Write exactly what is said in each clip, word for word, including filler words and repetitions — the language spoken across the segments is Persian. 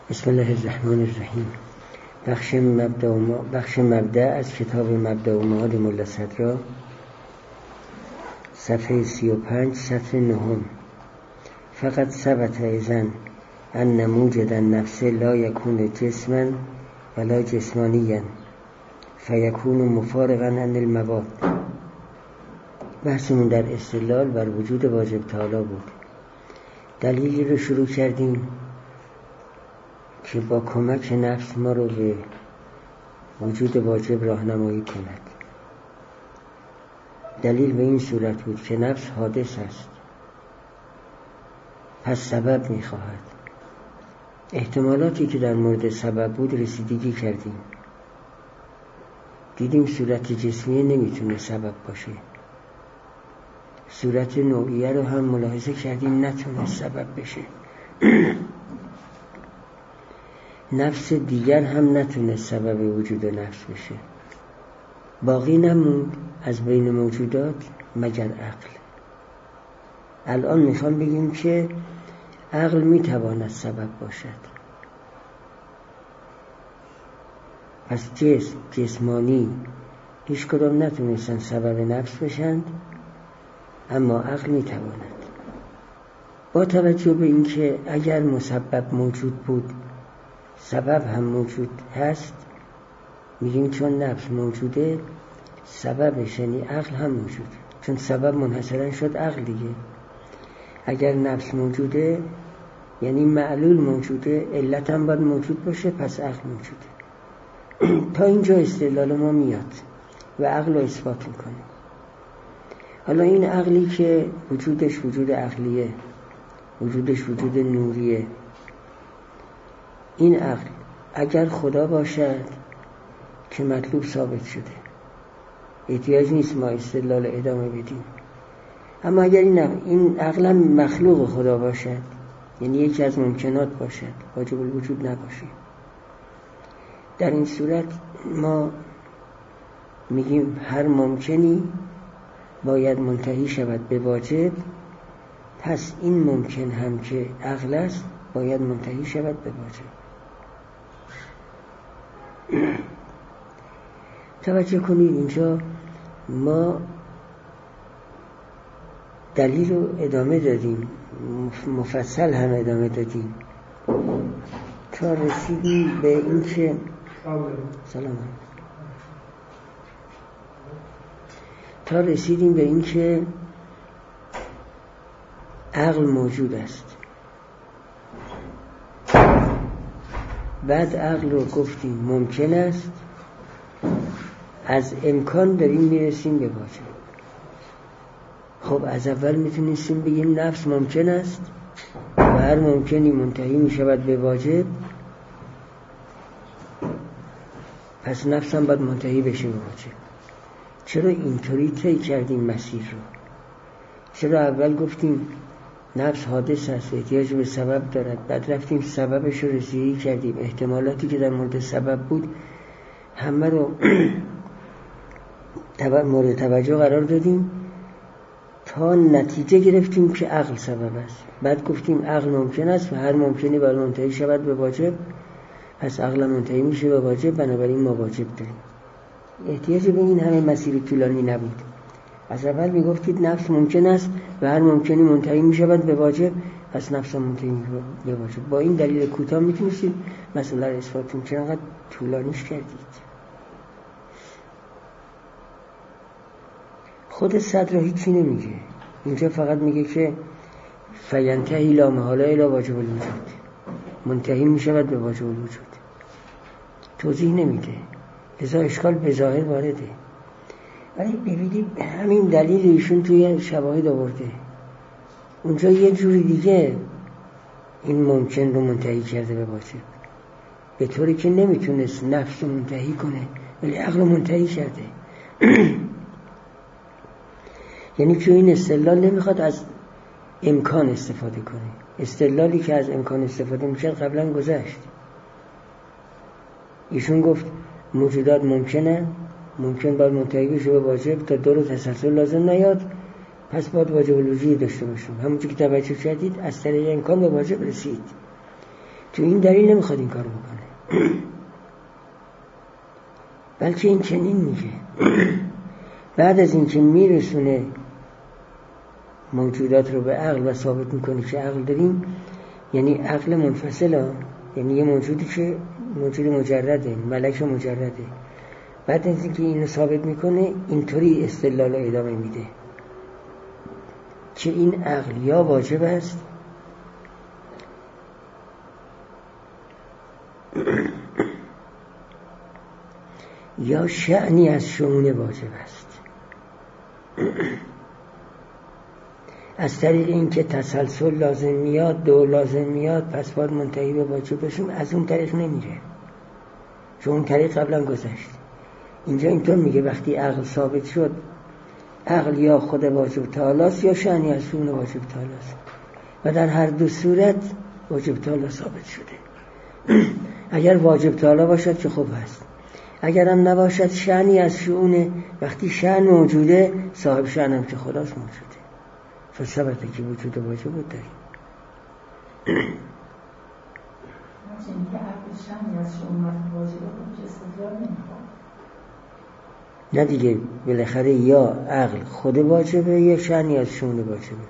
بسم الله الرحمن الرحیم. بخش مبدأ و بخش مبدأ از کتاب مبدأ و معاد ملا صدرا، صفحه سی و پنج، سطر نهم. فقط ثبت اذن ان موجد النفس لا یکون جسما ولا جسمانیا فیکون مفارقا عن المواد. بحثمون در استدلال بر وجود واجب تعالی بود. دلیلی رو شروع کردیم که با کمک نفس ما رو به وجود واجب راهنمایی کند. دلیل به این صورت بود که نفس حادث است، پس سبب می‌خواهد. احتمالاتی که در مورد سبب بود رسیدگی کردیم. دیدیم صورت جسمیه نمیتونه سبب باشه. صورت نوعیه رو هم ملاحظه کردیم نتونه سبب بشه. نفس دیگر هم نتونه سبب وجود نفس بشه. باقی نموند از بین موجودات مگر عقل. الان میخوام بگیم که عقل میتواند سبب باشد. پس جسم، جسمانی هیچ کدام نتونستن سبب نفس بشند، اما عقل میتواند. با توجه به اینکه اگر مسبب موجود بود سبب هم موجود هست، میگیم چون نفس موجوده سببش یعنی عقل هم موجود، چون سبب منحصرا شد عقل دیگه. اگر نفس موجوده یعنی معلول موجوده، علت هم باید موجود باشه، پس عقل موجوده. تا اینجا استدلال ما میاد و عقل رو اثبات میکنه. حالا این عقلی که وجودش وجود عقلیه، وجودش وجود نوریه، این عقل اگر خدا باشد که مطلوب ثابت شده، احتیاج نیست ما استدلال ادامه بدیم. اما اگر این عقل, این عقل مخلوق خدا باشد، یعنی یکی از ممکنات باشد، واجب الوجود نباشه، در این صورت ما میگیم هر ممکنی باید منتهی شود به واجب، پس این ممکن هم که عقل است باید منتهی شود به واجب. توجه کنید اینجا ما دلیل رو ادامه دادیم، مفصل هم ادامه دادیم تا رسیدیم به این که سلام تا رسیدیم به این که عقل موجود است. بعد عقل رو گفتیم ممکن است، از امکان داریم میرسیم به واجب. خب از اول میتونستیم بگیم نفس ممکن است و هر ممکنی منتهی میشود به واجب، پس نفس هم باید منتهی بشه به واجب. چرا اینطوری طی کردیم مسیر رو؟ چرا اول گفتیم نفس حادث است، احتیاج به سبب دارد، بعد رفتیم سببش رو رسیدگی کردیم، احتمالاتی که در مورد سبب بود همه رو مورد توجه قرار دادیم تا نتیجه گرفتیم که عقل سبب است. بعد گفتیم عقل ممکن است و هر ممکنی باید منتهی شود به واجب، پس عقل منتهی میشه به واجب، بنابراین ما واجب داریم. احتیاج به این همه مسیر طولانی نبود. از اول میگفتید نفس ممکن است و هر ممکنی منتهی میشود به واجب، پس نفس منتهی به واجب. با این دلیل کوتاه میتونستید مسئله رو اثبات کنید. چرا انقدر طولانیش کردید؟ خود صدر هیچی نمیگه. اینجا فقط میگه که فینتهی لا محاله الی واجب الوجود، منتهی میشود به واجب الوجود. توضیح نمیده، لذا اشکال به ظاهر وارده. ولی ببینید همین دلیل ایشون توی شواهد آورده، اونجا یه جوری دیگه این ممکن رو منتهی کرده به واجب، به طوری که نمیتونست نفس رو منتهی کنه ولی عقل رو منتهی کرده. یعنی که این استدلال نمیخواد از امکان استفاده کنه. استدلالی که از امکان استفاده میشه قبلا گذشت. ایشون گفت موجودات ممکنه، ممکن باید منتهی بشه به واجب، تا دور تسلسل لازم نیاد، پس باید واجب الوجود داشته باشیم. همونجور که توجه کردید از طریق امکان به واجب رسید. تو این دلیل نمیخواد این کارو بکنه، بلکه این چنین میگه بعد از اینکه میرسونه موجودات رو به عقل و ثابت میکنه که عقل داریم، یعنی عقل منفصله، یعنی یه موجودی که موجود مجرده، ملک مجرده، بعد از اینکه اینو ثابت میکنه اینطوری استدلال رو ادامه میده که این عقل یا واجب است یا شأنی از شؤون واجب است. از طریق این که تسلسل لازم میاد، دو لازم میاد، پس باید منتهی به واجب بشیم، از اون طریق نمیره، چون اون طریق قبلا گذشت. اینجا اینطور میگه وقتی عقل ثابت شد، عقل یا خود واجب تعالی است یا شأنی از شؤون واجب تعالی است، و در هر دو صورت واجب تعالی ثابت شده. اگر واجب تعالی باشد که خوب هست، اگر هم نباشد شأنی از شؤون، وقتی شأن موجوده صاحب شأن هم که خداست موجوده، فثبته که وجود واجب بود داریم. نه دیگه، بالاخره یا عقل خود واجبه یا شأنی از شؤون واجبه.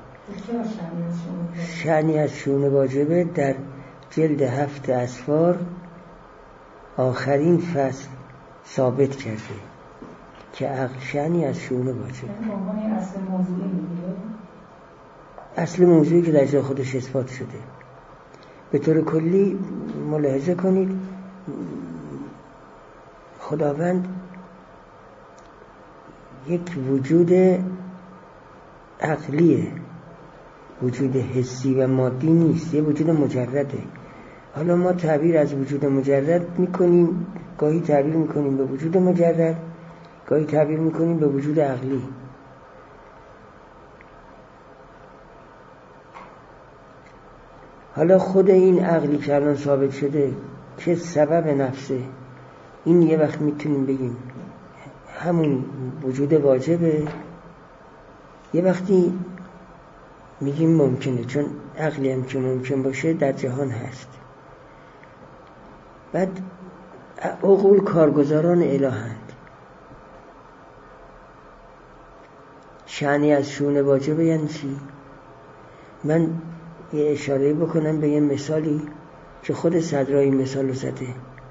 شأنی از شؤون واجبه در جلد هفت اسفار آخرین فصل ثابت کرده که عقل شأنی از شؤون واجبه. اصل موضوعی میگه، اصل موضوعی که در جای خودش اثبات شده. به طور کلی ملاحظه کنید خداوند یک وجود عقلیه، وجود حسی و مادی نیست، یه وجود مجرده. حالا ما تعبیر از وجود مجرد میکنیم، گاهی تعبیر میکنیم به وجود مجرد، گاهی تعبیر میکنیم به وجود عقلی. حالا خود این عقلی که الان ثابت شده که سبب نفسه، این یه وقت میتونیم بگیم همون وجود واجبه، یه وقتی میگیم ممکنه، چون عقلی هم که ممکن باشه در جهان هست. بعد عقول کارگزاران الهند، شأنی از شؤون واجبه یعنی چی؟ من یه اشاره بکنم به یه مثالی که خود صدرا این مثال رو زده.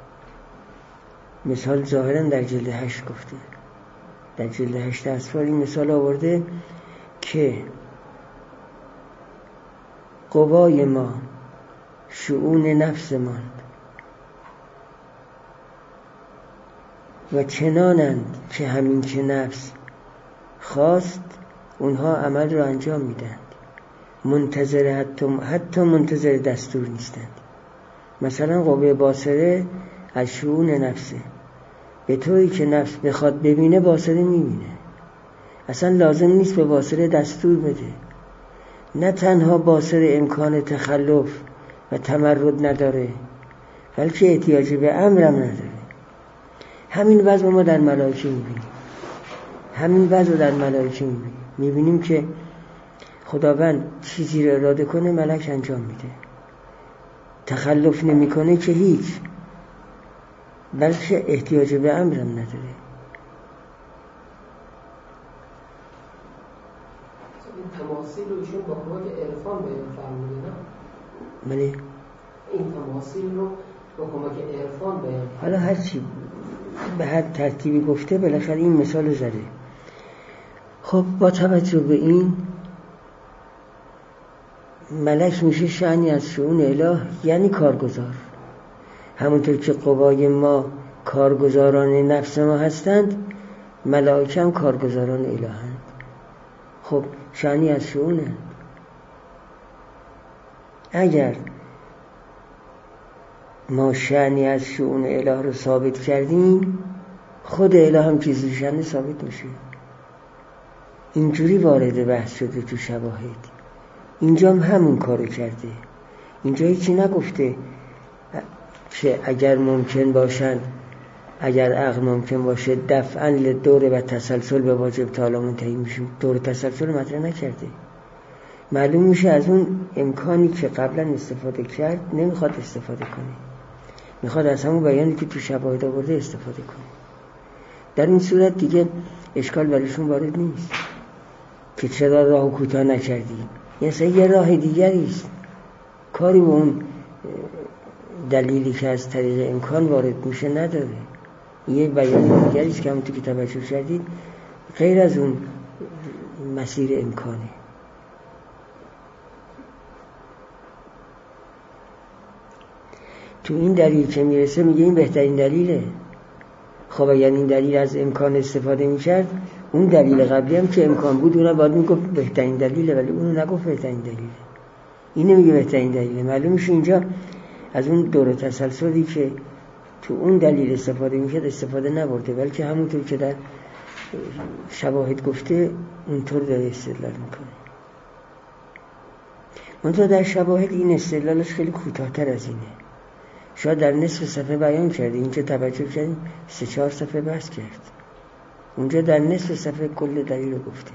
مثال ظاهرا در جلد هشت گفته، در جلد هشت اسفار این مثال آورده که قوای ما شؤون نفس ماند و چنانند که همین که نفس خواست اونها عمل رو انجام میدن، منتظر حتی, حتی منتظر دستور نیستند. مثلا قوه باصره از شؤون نفسه، به طوری که نفس بخواد ببینه باصره میبینه، اصلا لازم نیست به باصره دستور بده. نه تنها باصره امکان تخلف و تمرد نداره، بلکه احتیاج به امرم نداره. همین وضع ما در ملائکه میبینیم، همین وضع در ملائکه میبینیم میبینیم که خداوند چیزی رو اراده کنه ملک انجام میده، تخلف نمیکنه که هیچ، بلکه احتیاج به امرم نداره. این تماثیل رو ایشون با کمک عرفان بیان فرموده، نه؟ بله، این تماثیل رو با کمک عرفان بیان. حالا هر چی به هر ترتیبی گفته بالاخره این مثال زده. خب با توجه به این ملک میشه شأنی از شؤون اله، یعنی کارگزار. همونطور که قوای ما کارگزاران نفس ما هستند، ملائکه هم کارگزاران الهند. خب شأنی از شؤونند. اگر ما شأنی از شؤون اله رو ثابت کردیم، خود اله هم چیزی شأن ثابت میشه. اینجوری وارد بحث شده تو شواهد. اینجا هم همون کارو کرده. اینجا هیچی نگفته که اگر ممکن باشند، اگر عقل ممکن باشه دفعاً لدور و تسلسل به واجب تعالی منتهی میشیم. دور تسلسل مطرح نکرده. معلوم میشه از اون امکانی که قبلا استفاده کرد نمیخواد استفاده کنه، میخواد از همون بیانی که تو شواهد آورده استفاده کنه. در این صورت دیگه اشکال برایشون وارد نیست که چرا راهو کوتاه نکردی، یعنی یه راه دیگری است، کاری به اون دلیلی که از طریق امکان وارد میشه نداره. یه بیان دیگری است که همونطور که توجه کردید غیر از اون مسیر امکانه. تو این دلیل که میرسه میگه این بهترین دلیله. خب اگر این دلیل از امکان استفاده میکرد، اون دلیل قبلی هم که امکان بود اون باید میگفت بهترین دلیله، ولی اونو نگفت بهترین دلیله، این نمیگه بهترین دلیله. معلوم میشه اینجا از اون دور تسلسلی که تو اون دلیل استفاده میکرد استفاده نبرده، بلکه همونطور که در شواهد گفته اونطور داره استدلال میکنه. اونطور در شواهد این استدلالش خیلی کوتاه‌تر از اینه، شاید در نصف صفحه بیان کرده، اینجا توجه کردیم سه چهار صفحه بحث کرد، اونجا در نصف صفحه کل دلیل رو گفته.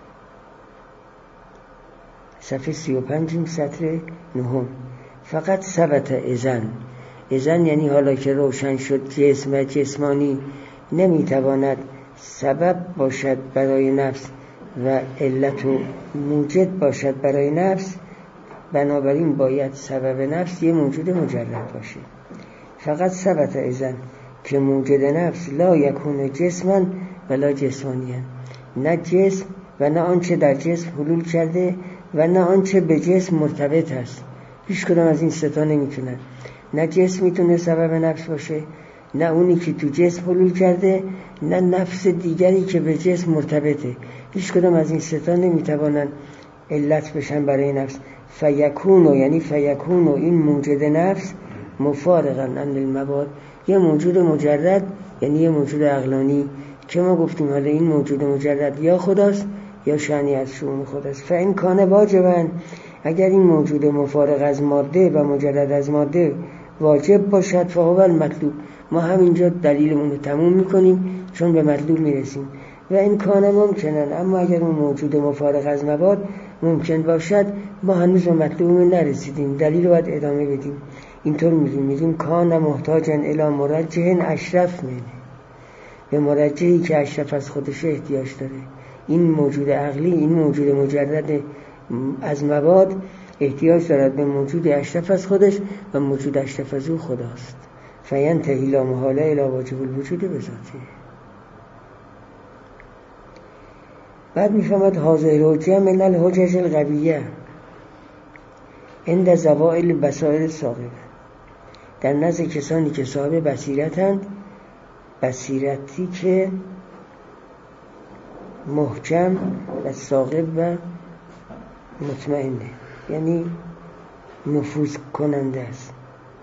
صفحه سی و پنج سطر نهم. فقط ثبت اذن، اذن یعنی حالا که روشن شد جسم و جسمانی نمیتواند سبب باشد برای نفس و علت و موجد باشد برای نفس، بنابراین باید سبب نفس یه موجود مجرد باشه. فقط ثبت اذن که موجد نفس لا یکون جسما ولا جسمانیا، نه جسم و نه آنچه در جسم حلول کرده و نه آنچه به جسم مرتبط است. هیچ کدام از این سه تا نمیتونن، نه جسم میتونه سبب نفس باشه، نه اونی که تو جسم حلول کرده، نه نفس دیگری که به جسم مرتبطه. هیچ کدام از این سه تا نمیتوانن علت بشن برای نفس. فیکونو یعنی فیکونو این موجد نفس مفارقا عن المباد، یه موجود مجرد یعنی یه موجود عقلانی که ما گفتیم حالا این موجود مجرد یا خداست یا شأنی از شؤون خداست. فإن کان واجبا، اگر این موجود مفارق از ماده و مجرد از ماده واجب باشد، فهو المطلوب. ما همینجا دلیلمون رو تموم میکنیم چون به مطلوب میرسیم. و این کان ممکنن، اما اگر اون موجود مفارق از مواد ممکن باشد، ما هنوز به مطلوبمون نرسیدیم، دلیل رو باید ادامه بدیم. اینطور میگیم میگیم کان محتاجا الی مرجح اشرف منه، به مرجحی که اشرف از خودش احتیاج داره. این موجود عقلی، این موجود مجرد از مواد احتیاج دارد به موجود اشرف از خودش و موجود اشرف از او خداست. فینتهی لا محاله الی واجب الوجود بذاته. بعد میفهمد حاضر حجه من الحجج القویه عند زوائل بصائر ثاقبه، در نزد کسانی که صاحب بصیرتند، بصیرتی که محکم و ثاقب و مطمئنه، یعنی نفوذ کننده است.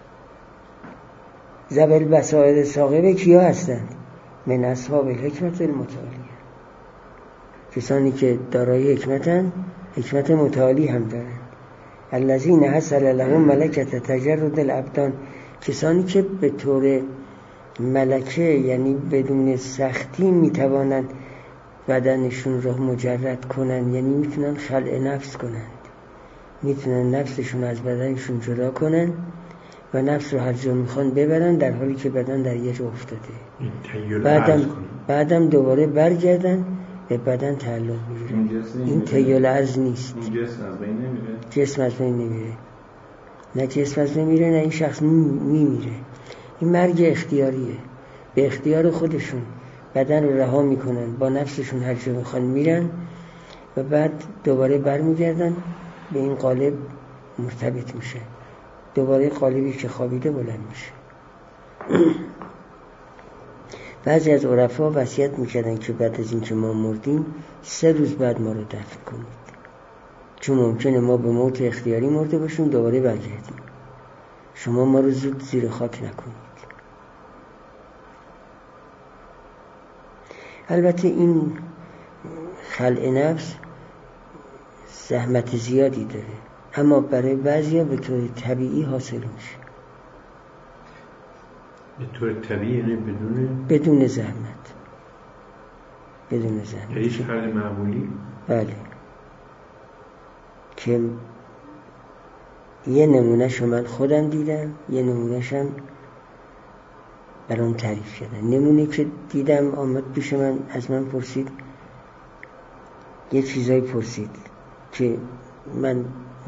ذوی البصائر ثاقبه کیا هستند؟ من اصحاب الحکمت المتعالیه، کسانی که دارای حکمتن، حکمت متعالی هم دارن. الذین حصل لهم ملکت تجرد الابدان، کسانی که به طور ملکه یعنی بدون سختی میتوانند بدنشون رو مجرد کنن، یعنی میتونن خلع نفس کنند، میتونن نفسشون از بدنشون جدا کنن و نفس رو هر جا میخوان ببرن در حالی که بدن در یه جا افتاده، بعدم بعدم دوباره برگردن به بدن تعلق بگیرن. این تیول عرض نیست، این جسم از بین نمیره، جسم از بین نمیره، نه جسم از بین میره نه این شخص میمیره. این مرگ اختیاریه، به اختیار خودشون بدن رو رها میکنن، با نفسشون هر جا میخوان میرن و بعد دوباره برمیگردن به این قالب مرتبط میشه، دوباره قالبی که خوابیده بلند میشه. بعضی از عرفا وصیت میکردن که بعد از این که ما مردیم سه روز بعد ما رو دفن کنید، چون ممکنه ما به موت اختیاری مرده باشیم دوباره برگردیم، شما ما رو زود زیر خاک نکنید. البته این خلع نفس زحمت زیادی داره، اما برای بعضیا به طور طبیعی حاصل میشه. به طور طبیعی یعنی بدون بدون زحمت، بدون زحمت، یعنی هیچ حل معمولی؟ بله، که یه نمونهشو من خودم دیدم، یه نمونهشم برام تعریف کردن. نمونه که دیدم آمد پیش من، از من پرسید، یه چیزایی پرسید که من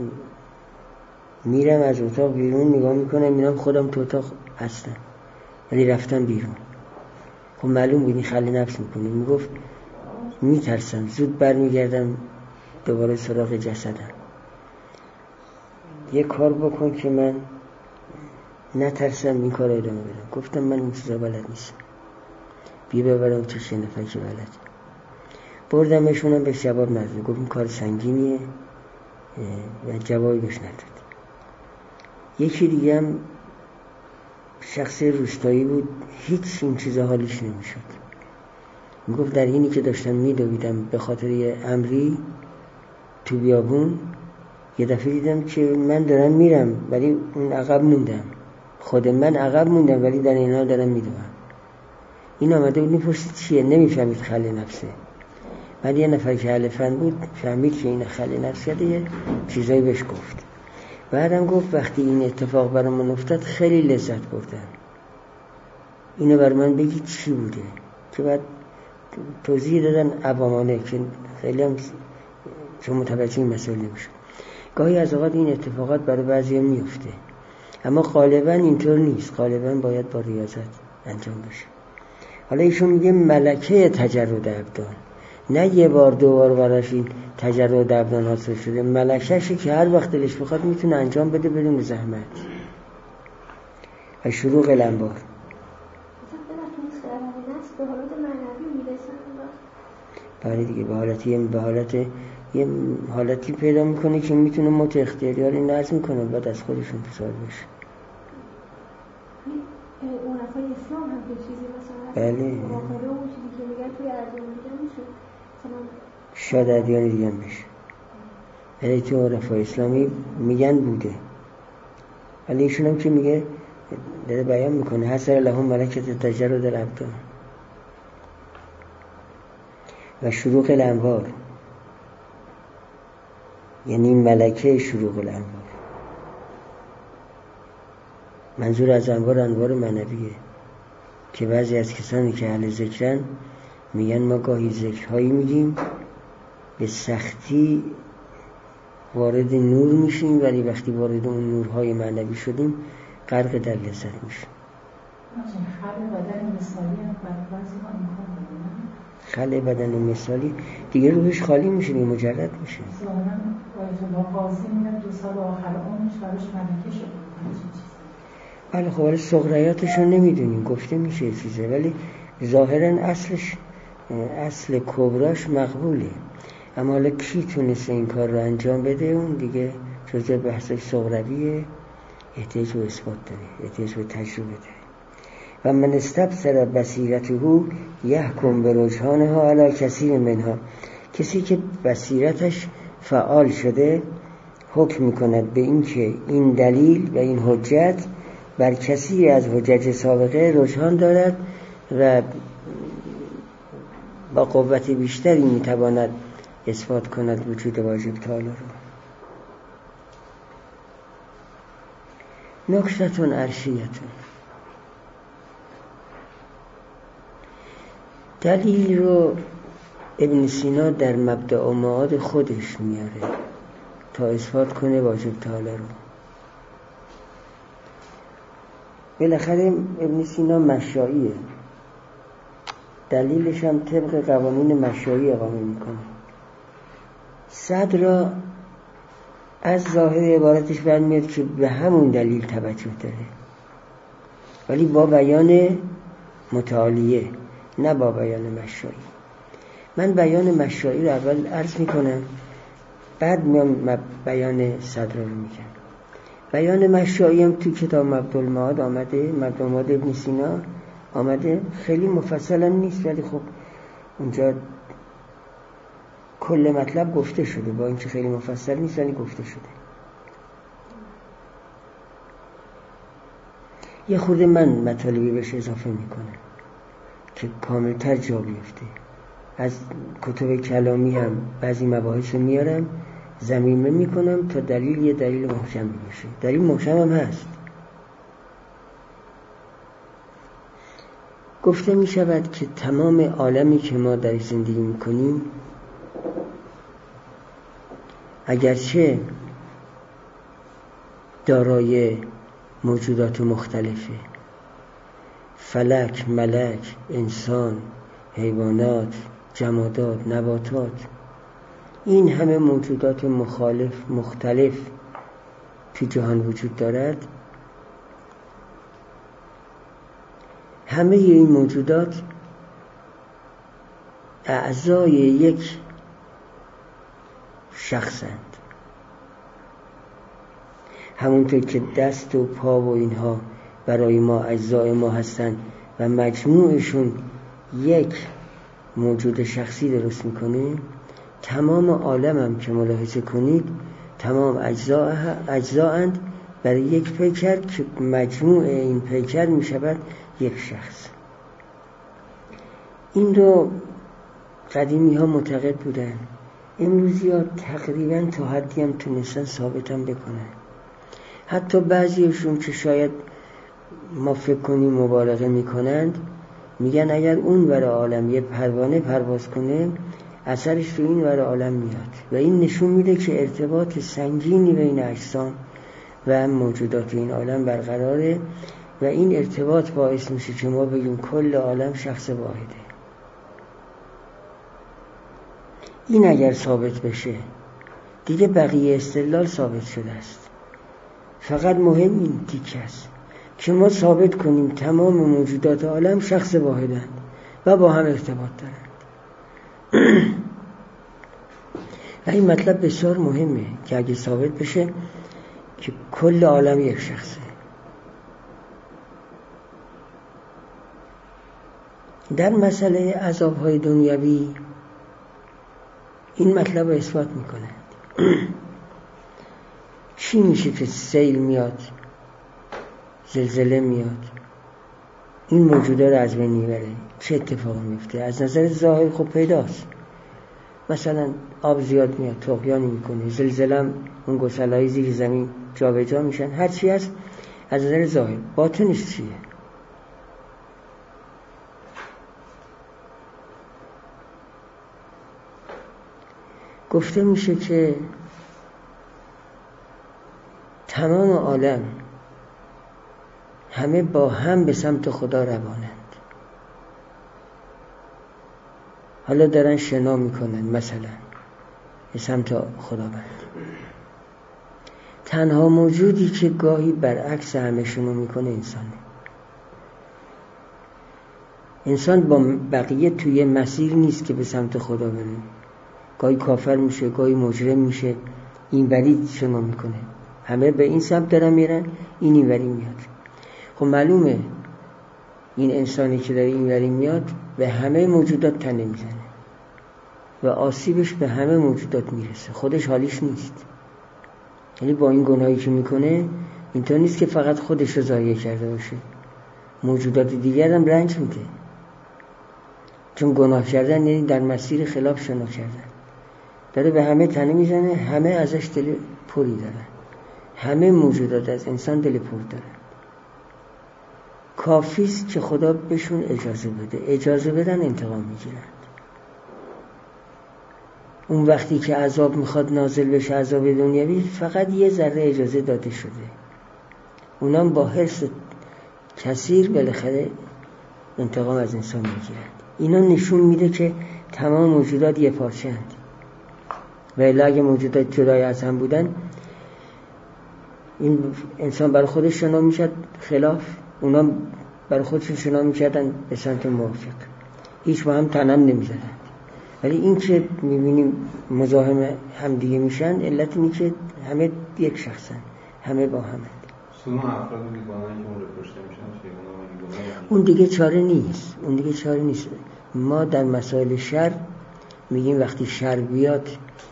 میرم از اتاق بیرون نگاه میکنم میرم خودم تو اتاق هستم، ولی رفتم بیرون. خب معلوم بودی خلی نفس میکنه. میگفت میترسم زود برمیگردم دوباره سراغ جسدم. یه کار بکن که من نترسم این کار ادامه بدم. گفتم من این چیزا بلد نیستم، بیا ببرم تو چه نفر که بلد. بردمشونم به جواب نداد. گفت این کار سنگینیه و جوابی بهش نداد. یکی دیگه هم شخص روستایی بود، هیچ این چیزا حالیش نمیشد. میگفت در اینی که داشتم میدویدم به خاطر یه امری تو بیابون، یه دفعه دیدم که من دارم میرم ولی اون عقب موندم، خود من عقب موندم ولی در این حال دارم میدوم. این آمده بود میپرسید چیه، نمیفهمید خل نفسه. بعد یه نفر که اهل فن بود فهمید که این خل نفسه، یه چیزایی بهش گفت. بعدم گفت وقتی این اتفاق برای من افتاد خیلی لذت بردم، اینو بر من بگید چی بوده، که بعد توضیح دادن عوامانه که خیلی هم چون متوجه این مسئله نمیشه. گاهی از اوقات این اتفاقات برای بعضی هم میفته، اما غالبا اینطور نیست، غالبا باید با ریاضت انجام بشه. حالا ایشون میگه ملکه تجرد ابدان، نه یه بار دو بار براش این تجرد ابدان حاصل شده، ملکه‌شه که هر وقت دلش بخواد میتونه انجام بده بدون زحمت. و شروق الانبار برای دیگه به حالتی به حالت یه حالتی پیدا میکنه که میتونه مت اختیاری نظم میکنه، بعد از خودشون تصال بشه. عرفای اسلام هم که چیزی مثلا بله مراقبه و چیزی که میگن توی ادیان دیگه میشه، شاید ادیان دیگه هم بشه، ولی تو عرفای اسلامی میگن بوده. ولی ایشون هم که میگه داره بیان میکنه حسر لهم ملکت تجرد الابدان و شروق الانوار، یعنی ملکه شروق الانوار. منظور از انوار انوار معنویه که بعضی از کسانی که اهل ذکرن میگن ما گاهی ذکرهایی میگیم به سختی وارد نور میشیم، ولی وقتی وارد اون نورهای معنوی شدیم غرق در لذت میشیم. خلع بدن مثالی هم بعضی ها امکان بدونن، خلع بدن مثالی دیگه روحش خالی میشه، مجرد میشه. ظاهرا آیت الله قاضی میگن دو سال آخر عمرش براش ملکه شده. بله خب ولی صغریاتش رو نمیدونیم، گفته میشه چیزه، ولی ظاهرا اصلش اصل کبراش مقبوله. اما حالا کی تونسته این کار رو انجام بده اون دیگه جزء بحث صغرویه، احتیاج به اثبات داره، احتیاج به تجربه داره. و من استبصر بصیرته یحکم به رجحانها علی کثیر منها، کسی که بصیرتش فعال شده حکم میکند به این که این دلیل و این حجت بر کسی از حجج سابقه رجحان دارد و با قوت بیشتری میتواند اثبات کند وجود واجب تعالی رو. نکتتون عرشیتون، دلیل رو ابن سینا در مبدأ و معاد خودش میاره تا اثبات کنه واجب تعالی رو. بالاخره ابن سینا مشاییه، دلیلش هم طبق قوانین مشایی اقامه میکنه. صدر را از ظاهر عبارتش برمیاد که به همون دلیل توجه داره، ولی با بیان متعالیه، نه با بیان مشایی. من بیان مشایی رو اول عرض میکنم، بعد میام بیان صدر رو میگم. بیان مشایی هم تو کتاب مبدأ المعاد آمده، مبدأ المعاد ابن سینا آمده، خیلی مفصلا نیست ولی خب اونجا کل مطلب گفته شده، با اینکه خیلی مفصل نیست ولی گفته شده. یه خورده من مطالبی بهش اضافه میکنم که کاملتر جا بیفته. از کتب کلامی هم بعضی مباحث رو میارم، ضمیمه میکنم تا دلیل یه دلیل محکم بشه. دلیل محکم هم هست. گفته می شود که تمام عالمی که ما در زندگی میکنیم اگرچه دارای موجودات مختلفه، فلک، ملک، انسان، حیوانات، جمادات، نباتات، این همه موجودات مخالف مختلف تو جهان وجود دارد، همه این موجودات اعضای یک شخصند. همونطور که دست و پا و اینها برای ما اجزای ما هستند و مجموعشون یک موجود شخصی درست میکنه، تمام عالم هم که ملاحظه کنید تمام اجزا اجزااند برای یک پیکر که مجموع این پیکر میشود یک شخص. این رو قدیمی ها معتقد بودن، امروزی ها تقریبا تا حدی هم تونستن ثابت هم بکنن. حتی بعضیشون که شاید ما فکر کنیم مبالغه میکنند، میگن اگر اون ور عالم یه پروانه پرواز کنه اثرش تو این ور عالم میاد و این نشون میده که ارتباط سنگینی بین اجسام و موجودات این عالم برقراره و این ارتباط باعث میشه که ما بگیم کل عالم شخص واحده. این اگر ثابت بشه دیگه بقیه استدلال ثابت شده است. فقط مهم این تیکه است که ما ثابت کنیم تمام موجودات عالم شخص واحدند و با هم ارتباط دارند. و این مطلب بسیار مهمه که اگه ثابت بشه که کل عالم یک شخصه. در مسئله عذاب‌های دنیوی این مطلب رو اثبات میکنند. چی میشه که سیل میاد، زلزله میاد، این موجودات رو از بین میبره؟ چه اتفاقی میفته؟ از نظر ظاهر خب پیداست، مثلا آب زیاد میاد، طغیانی میکنه، زلزله هم اون گسلای زیر زمین جا به جا میشن، هر چی هست از نظر ظاهر. باطنش چیه؟ گفته میشه که تمام عالم همه با هم به سمت خدا روانند. حالا دارن شنا میکنن مثلا به سمت خداوند. تنها موجودی که گاهی برعکس همه شنا میکنه انسانه. انسان با بقیه توی مسیر نیست که به سمت خدا بره. گاهی کافر میشه، گاهی مجرم میشه، این وری شنا میکنه. همه به این سمت دارن میرن، این این وری میاد. خب معلومه این انسانی که داره این وری میاد به همه موجودات تنه میزنه و آسیبش به همه موجودات میرسه، خودش حالیش نیست. یعنی با این گناهی که میکنه اینطور نیست که فقط خودش رو ضایع کرده باشه، موجودات دیگر هم رنج میده، چون گناه کردن یعنی در مسیر خلاف شنا کردن. داره به همه تنه میزنه، همه ازش دل پری دارن، همه موجودات از انسان دل پر دارن. کافیست که خدا بهشون اجازه بده، اجازه بدن انتقام میگیرند. اون وقتی که عذاب میخواد نازل بشه، عذاب دنیوی، فقط یه ذره اجازه داده شده، اونم با حرص کثیر بالاخره انتقام از انسان میگیرند. اینا نشون میده که تمام موجودات یه پارچه هست و اگه موجودات جدای از هم بودن این انسان برای خودش شنا میشد خلاف، اونا برای خودشون شنا میکردن به سمت موافق، هیچ با هم تنم نمیزدن. ولی این که میبینیم مزاحم هم دیگه میشن، علت اینه که همه یک شخصن، همه با همه. سونو افراد میگونن که اون رو پشته میشن، اون دیگه چاره نیست، اون دیگه چاره نیست. ما در مسائل شر میگیم وقتی شر بیاد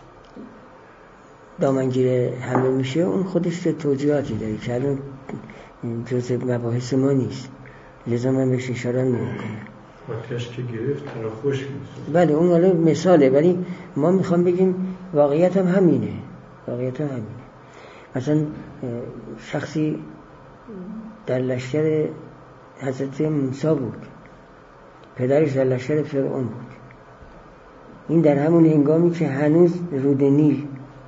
دامنگیر همه میشه، اون خودش توجیهاتی داره که الان جزء مباحث ما نیست، لذا من بهش اشاره نمیکنم. آتش که گرفت تراخوش میشه. بله اون حالا مثاله، ولی ما میخوام بگیم واقعیت هم همینه. واقعیت همینه. مثلا شخصی در لشکر حضرت موسی بود، پدرش در لشکر فرعون بود. این در همون هنگامی که هنوز رود نیل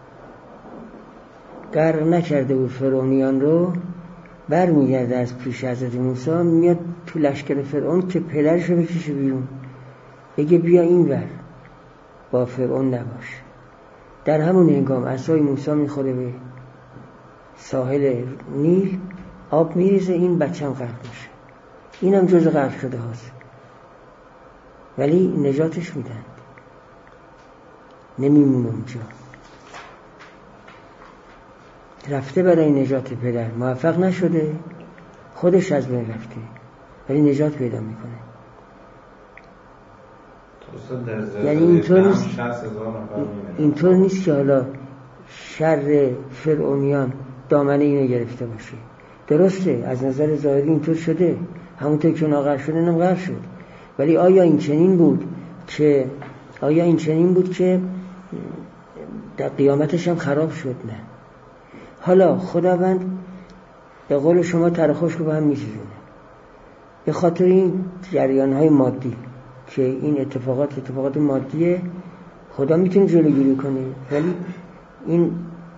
غرق نکرده بود فرعونیان رو، بر میگرده از پیش حضرت موسی، میاد تو لشکر فرعون که پدرش رو بکشه بیرون، بگه بیا این ور با فرعون نباش. در همون هنگام عصای موسی میخوره به ساحل نیل، آب میریزه، این بچه هم غرق میشه. این هم جز غرق شده هاست، ولی نجاتش میدن، نمیمونه اونجا. رفته برای نجات پدر، موفق نشده، خودش از بین رفته، ولی نجات پیدا میکنه. یعنی اینطور نیست اینطور نیست که حالا شر فرعونیان دامنه اینو گرفته باشه. درسته از نظر ظاهری اینطور شده، همونطور که اونا غرق شده اینم غرق شد، ولی آیا این چنین بود که آیا این چنین بود که در قیامتش هم خراب شد؟ نه. حالا خداوند به قول شما تر خشک رو به هم می‌ریزونه به خاطر این جریان‌های مادی که این اتفاقات اتفاقات مادیه. خدا میتونه جلوگیری کنه، ولی این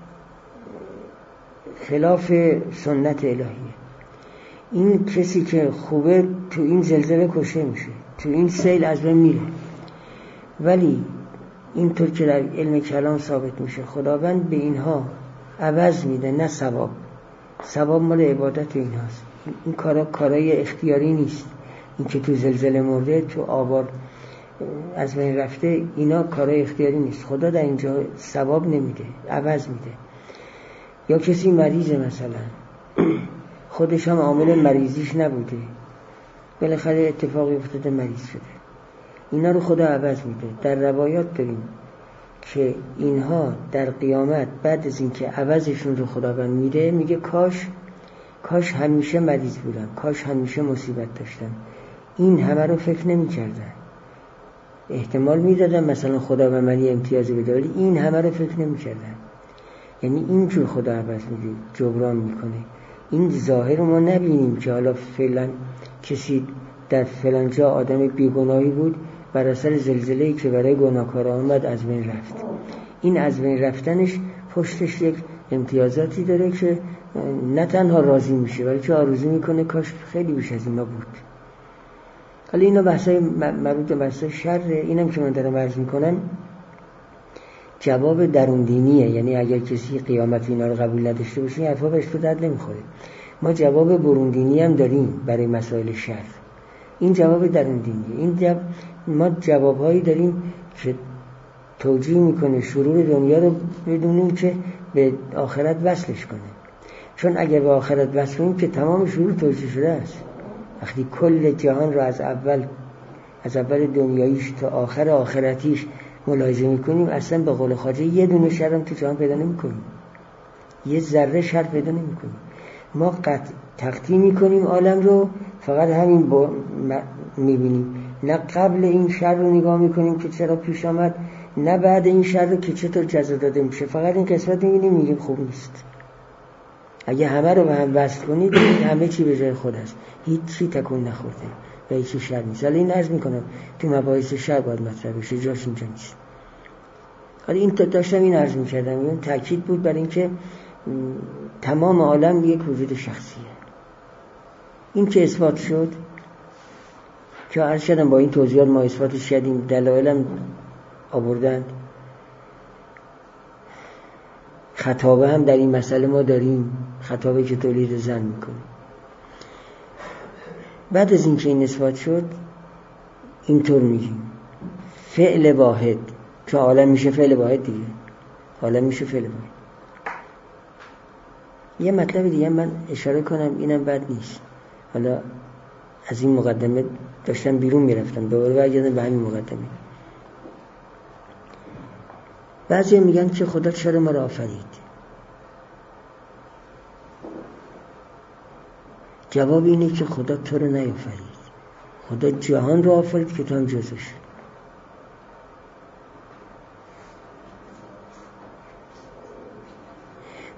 خلاف سنت الهیه. این کسی که خوبه تو این زلزله کشته میشه، تو این سیل از بین میره. ولی اینطور که در علم کلام ثابت میشه، خداوند به اینها عوض میده، نه ثواب. ثواب مال عبادت اینهاست. این کارا کارای اختیاری نیست. این که تو زلزله مرده، تو آوار از بین رفته، اینا کارای اختیاری نیست. خدا در اینجا ثواب نمیده، عوض میده. یا کسی مریضه مثلا، خودش هم عامل مریضیش نبوده، بالاخره اتفاقی افتاده مریض شده، اینا رو خدا عوض میده. در روایات داریم که اینها در قیامت بعد از اینکه عوضشون رو خداوند میده، میگه کاش کاش همیشه مریض بودن، کاش همیشه مصیبت داشتن، این همه رو فکر نمی کردن. احتمال میدادن مثلا خدا به من یه امتیازی بده، ولی این همه رو فکر نمی کردن. یعنی اینجور خدا عوض میده، جبران میکنه. این ظاهر رو ما نبینیم که حالا فعلا کسی در فلان جا آدم بیگناهی بود، بر اثر زلزله‌ای که برای گناهکارا آمد از بین رفت. این از بین رفتنش پشتش یک امتیازاتی داره که نه تنها راضی میشه، بلکه آرزو میکنه کاش خیلی بیش از اینا بود. حالا اینا بحثای مربوط به بحثای شره. اینم که من دارم عرض میکنم جواب درون دینیه. یعنی اگر کسی قیامت اینا رو قبول نداشته باشه، این حرفا بهش تو درد نمیخوره. ما جواب برون دینی هم داریم برای مسائل شر. این جواب درون دینیه. این جواب ما جوابهایی داریم که توجیه میکنه شرور دنیا رو بدونیم که به آخرت وصلش کنه. چون اگر به آخرت وصل کنیم که تمام شرور توجیه شده است. وقتی کل جهان رو از اول از اول دنیاییش تا آخر آخرتیش ملاحظه میکنیم، اصلا به قول خواجه یه دونه شر هم تو جهان پیدا نمیکنیم، یه ذره شر پیدا نمیکنیم. ما قطع تقطیع میکنیم عالم رو، فقط همین با میبینیم، نه قبل این شر رو نگاه میکنیم که چرا پیش آمد، نه بعد این شر رو که چطور جزا داده میشه. فقط این قسمت میبینیم، میگیم خوب نیست. اگه همه رو به هم وصل کنید، همه چی به جای خود است، هیچ چی تکون نخورده و هیچ شر نیست. حالا این عرض میکنم تو مباحث شر باید مطرح بشه، جاش اینجا نیست. حالا این تا داشتم این عرض میکردم، این تاکید بود بر اینکه تمام عالم یک وجود شخصیه. این که اثبات شد که عرض شدم با این توضیحات ما اثباتش کردیم، دلایلم آوردند. خطابه هم در این مسئله ما داریم، خطابه که تولید زن میکنه. بعد از این که این اثبات شد، اینطور میگیم فعل واحد، که عالم میشه فعل واحد دیگه، عالم میشه فعل واحد. یه مطلب دیگه من اشاره کنم، اینم بد نیست. حالا از این مقدمه داشتم بیرون میرفتم، دوباره برگردم به همین مقدمه. بعضی میگن که خدا چرا ما را آفرید؟ جواب اینه که خدا تو رو نیافرید، خدا جهان رو آفرید که تو هم جزش.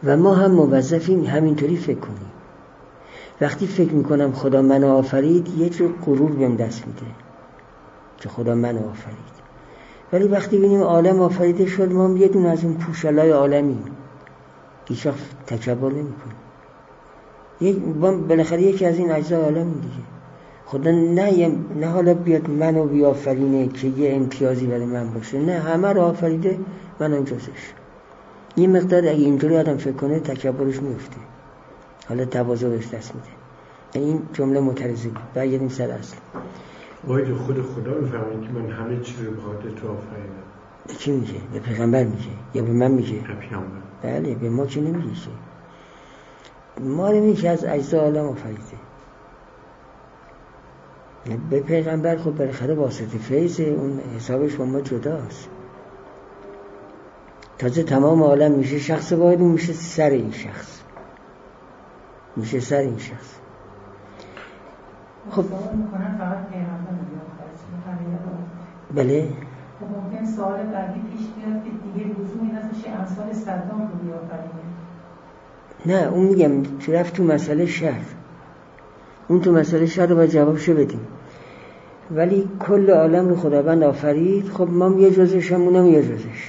و ما هم موظفیم همینطوری فکر کنیم. وقتی فکر میکنم خدا منو آفرید یه جور غرور بهم دست میده که خدا منو آفرید، ولی وقتی ببینیم عالم آفریده شد ما هم یه دونه از اون پوشالای عالمیم، هیچ وقت تکبر نمیکنیم. یک بالاخره یکی از این اجزای عالم دیگه. خدا نه نه حالا بیاد منو بیافرینه که یه امتیازی برای من باشه، نه همه رو آفریده، منم جزش. یه مقدار اگه اینطوری آدم فکر کنه تکبرش میفته، حالا تواضع بهش دست میده. یعنی این جمله معترضه بود. برگردیم سر اصل. باید خود خدا میفهمید که من همه چیز رو به خاطر تو آفریدم. به کی میگه؟ به پیغمبر میگه یا به من میگه؟ به پیغمبر. بله، به ما که نمیگه. ما رو میگه از اجزا عالم آفریده. به پیغمبر خب بالاخره واسطه فیضه، اون حسابش با ما جداست. تازه تمام عالم میشه شخص واحد، اون میشه سر این شخص، میشه سر این شخص. خب سوال میکنن فقط پیغمبر میگه بله. خب ممکن سوال بعدی پیش بیاد که دیگه لزومی نداشته امثال صدام رو بیافرینه. نه اون میگم چه رفت تو مسئله شهر، اون تو مسئله شهر رو باید جوابشو بدیم، ولی کل عالم رو خداوند آفرید. خب ما یه جزش هم اونم یه جزش.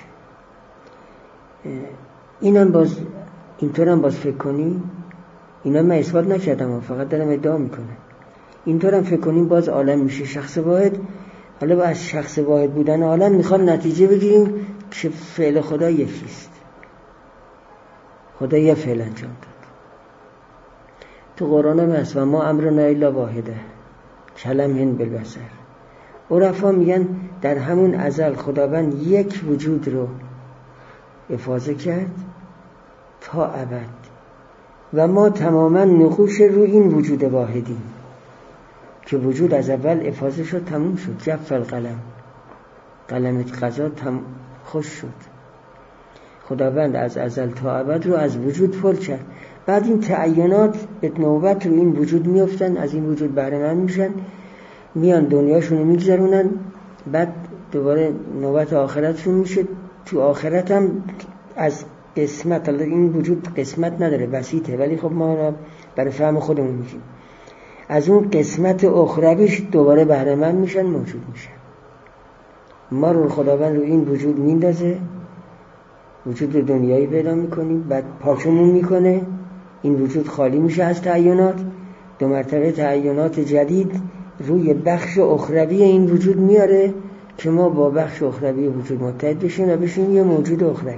اینم باز اینطور هم باز فکر کنی، اینا من اثبات نکردم فقط دارم ادعا میکنم. اینطور هم فکر کنیم باز عالم میشه شخص واحد. حالا با از شخص واحد بودن عالم میخوان نتیجه بگیریم که فعل خدا یکیست، خدا یه فعل انجام داد. تو قرآن هم هست و ما امرنا الا واحده کلم هن بالبصر. عرفا میگن در همون ازل خداوند یک وجود رو افاضه کرد تا ابد و ما تماما نقوش رو این وجود واحدیم که وجود از اول افاضه شد، تموم شد. جف القلم، قلم قضا تم خوش شد. خداوند از ازل تا ابد رو از وجود پر کرد. بعد این تعینات به نوبت رو این وجود میافتن، از این وجود بهره مند میشن، میان دنیاشونو میگذرونن، بعد دوباره نوبت آخرتشون میشه. تو آخرت هم از قسمت، البته این وجود قسمت نداره، بسیطه، ولی خب ما را برای فهم خودمون میگیم، از اون قسمت اخرویش دوباره بهره مند میشن، موجود میشن. ما رو خداوند رو این وجود میندازه، وجود دنیایی پیدا میکنیم، بعد پاکمون میکنه، این وجود خالی میشه از تعینات، دو مرتبه تعینات جدید روی بخش اخروی این وجود میاره که ما با بخش اخروی وجود متحد بشیم و بشیم یه موجود اخروی.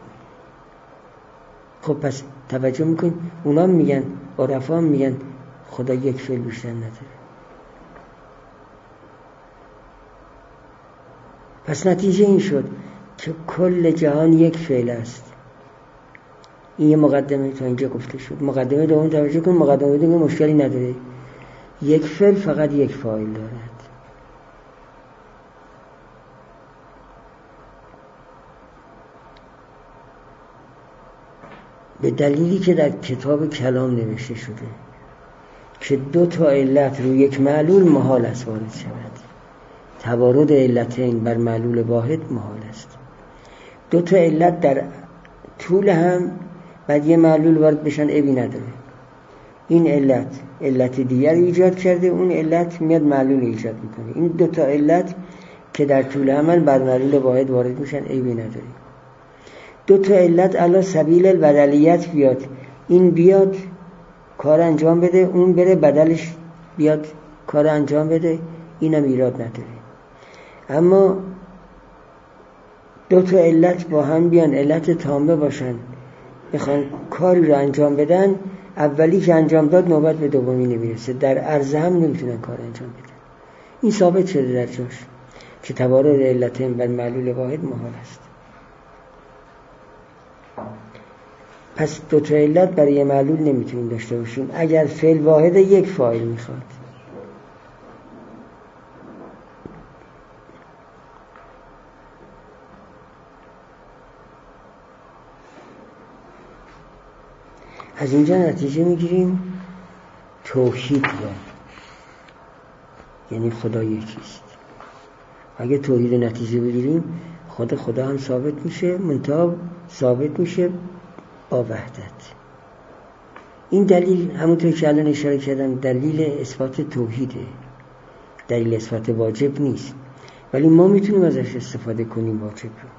خب پس توجه میکنیم، اونا میگن، عرفا میگن خدا یک فعل بیشتر نداره. پس نتیجه این شد که کل جهان یک فعل است. این یه مقدمه تا اینجا گفته شد. مقدمه دوم توجه کن، مقدمه دوم مشکلی نداره. یک فعل فقط یک فاعل دارد. به دلیلی که در کتاب کلام نوشته شده که دو تا علت رو یک معلول محال است وارد شود. توارد علتین بر معلول واحد محال است. دو تا علت در طول هم بعد یه معلول وارد بشن عیبی نداره. این علت علت دیگر ایجاد کرده، اون علت میاد معلول ایجاد میکنه. این دو تا علت که در طول عمل بر معلول واحد وارد میشن عیبی نداره. دو تا علت علی سبیل البدلیت بیاد، این بیاد کار انجام بده، اون بره بدلش بیاد کار انجام بده، اینم ایراد نداره. اما دو تا علت با هم بیان علت تامه باشن، بخوان کاری رو انجام بدن، اولی که انجام داد نوبت به دومی نمیرسه، در عرض هم نمیتونن کار انجام بدن. این ثابت شده در جاش که توارد علتین بر معلول واحد محال است. پس دو تا علت برای یه معلول نمیتونیم داشته باشیم اگر فعل واحد یک فاعل میخواد. از اینجا نتیجه میگیریم توحید را، یعنی خدا یکیست. اگه توحید نتیجه بگیریم خود خدا هم ثابت میشه، منتها ثابت میشه با وحدت. این دلیل همونطور که الان اشاره کردم دلیل اثبات توحیده، دلیل اثبات واجب نیست، ولی ما میتونیم ازش استفاده کنیم واجب رو.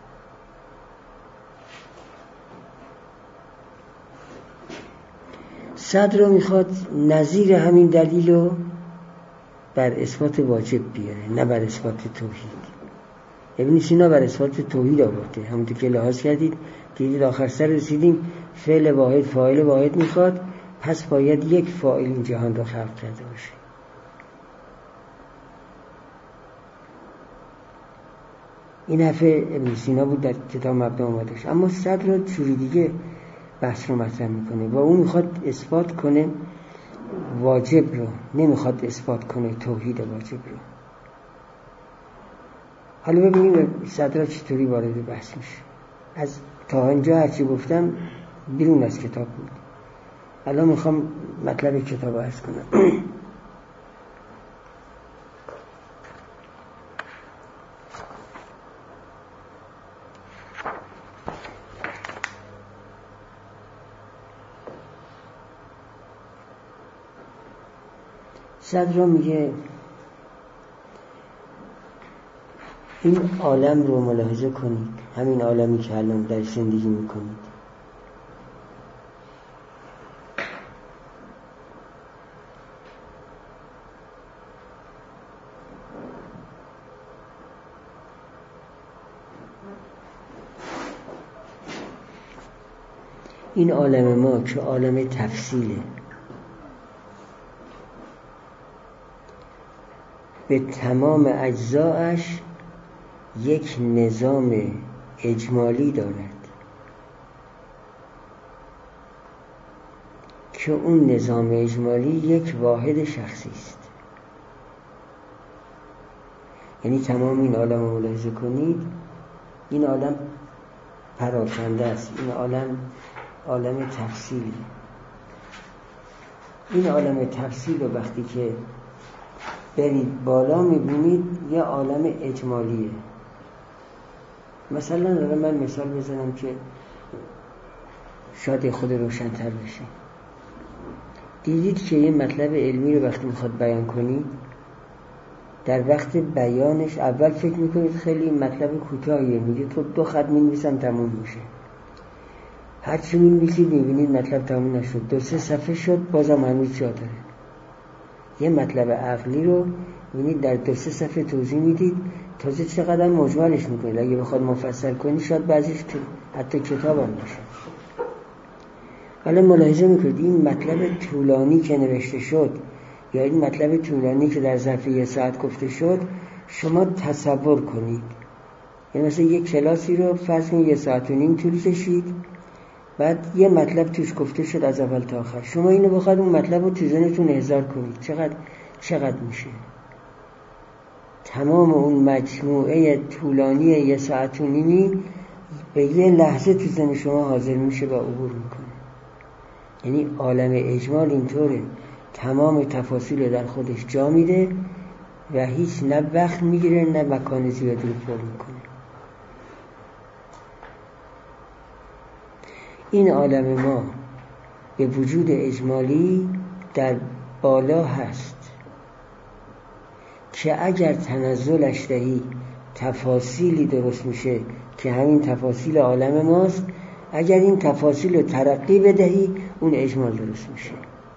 صدر رو میخواد نظیر همین دلیل رو بر اثبات واجب بیاره، نه بر اثبات توحید. ابن سینا بر اثبات توحید آورده، همونطور که لحاظ کردید دیدید آخر سر رسیدیم فعل واحد فاعل واحد میخواد، پس باید یک فاعل این جهان رو خلق کرده باشه. این حرف ابن سینا بود در کتاب مبدأ آمدش. اما صدر رو جوری دیگه بحث رو مطرح میکنه و اون میخواد اثبات کنه واجب رو، نمیخواد اثبات کنه توحید واجب رو. حالا ببینیم صدر چطوری وارد بحث میشه. از تا اینجا هرچی گفتم بیرون از کتاب بود، الان میخوام مطلب کتاب رو عرض کنم. صدر میگه این عالم رو ملاحظه کنید، همین عالمی که الان در زندگی میکنید. این عالم ما که عالم تفصیله، به تمام اجزایش یک نظام اجمالی دارد که اون نظام اجمالی یک واحد شخصی است. یعنی تمام این عالم رو ملاحظه کنید، این عالم پراکنده است، این عالم عالم تفصیلی. این عالم تفصیل رو وقتی که برید بالا میبینید یه عالم اجمالیه. مثلا دارم من مثال بزنم که شاید خود روشن‌تر بشه. دیدید که یه مطلب علمی رو وقتی میخواد بیان کنید، در وقت بیانش اول فکر میکنید خیلی مطلب کوتاهیه، میگه تو دو خط می‌نویسم تموم میشه. هرچی می‌نویسید میبینید مطلب تموم نشد، دو سه صفحه شد بازم هنوز جا داره. یه مطلب عقلی رو میبینید در دو سه صفحه توضیح میدید، تازه چقدر مجملش میکنید. اگه بخواد مفصل کنی شاید بعضیش حتی کتاب هم باشه. حالا ملاحظه میکنید این مطلب طولانی که نوشته شد یا این مطلب طولانی که در ظرف یه ساعت گفته شد، شما تصور کنید یعنی مثلا یک کلاسی رو فرض کنید یه ساعت و نیم طول کشید، بعد یه مطلب توش گفته شد از اول تا آخر، شما اینو بخواید اون مطلب رو تو ذهنتون احضار کنید، چقدر چقدر میشه؟ تمام اون مجموعه طولانی یه ساعت و نیمی به یه لحظه تو ذهن شما حاضر میشه و عبور میکنه. یعنی عالم اجمال اینطوره، تمام تفاصیل در خودش جا میده و هیچ نه وقت میگیره نه مکان زیادی رو پر میکنه. این عالم ما به وجود اجمالی در بالا هست که اگر تنزلش دهی تفاصیلی درست میشه که همین تفاصیل عالم ماست، اگر این تفاصیل رو ترقی بدهی اون اجمال درست میشه.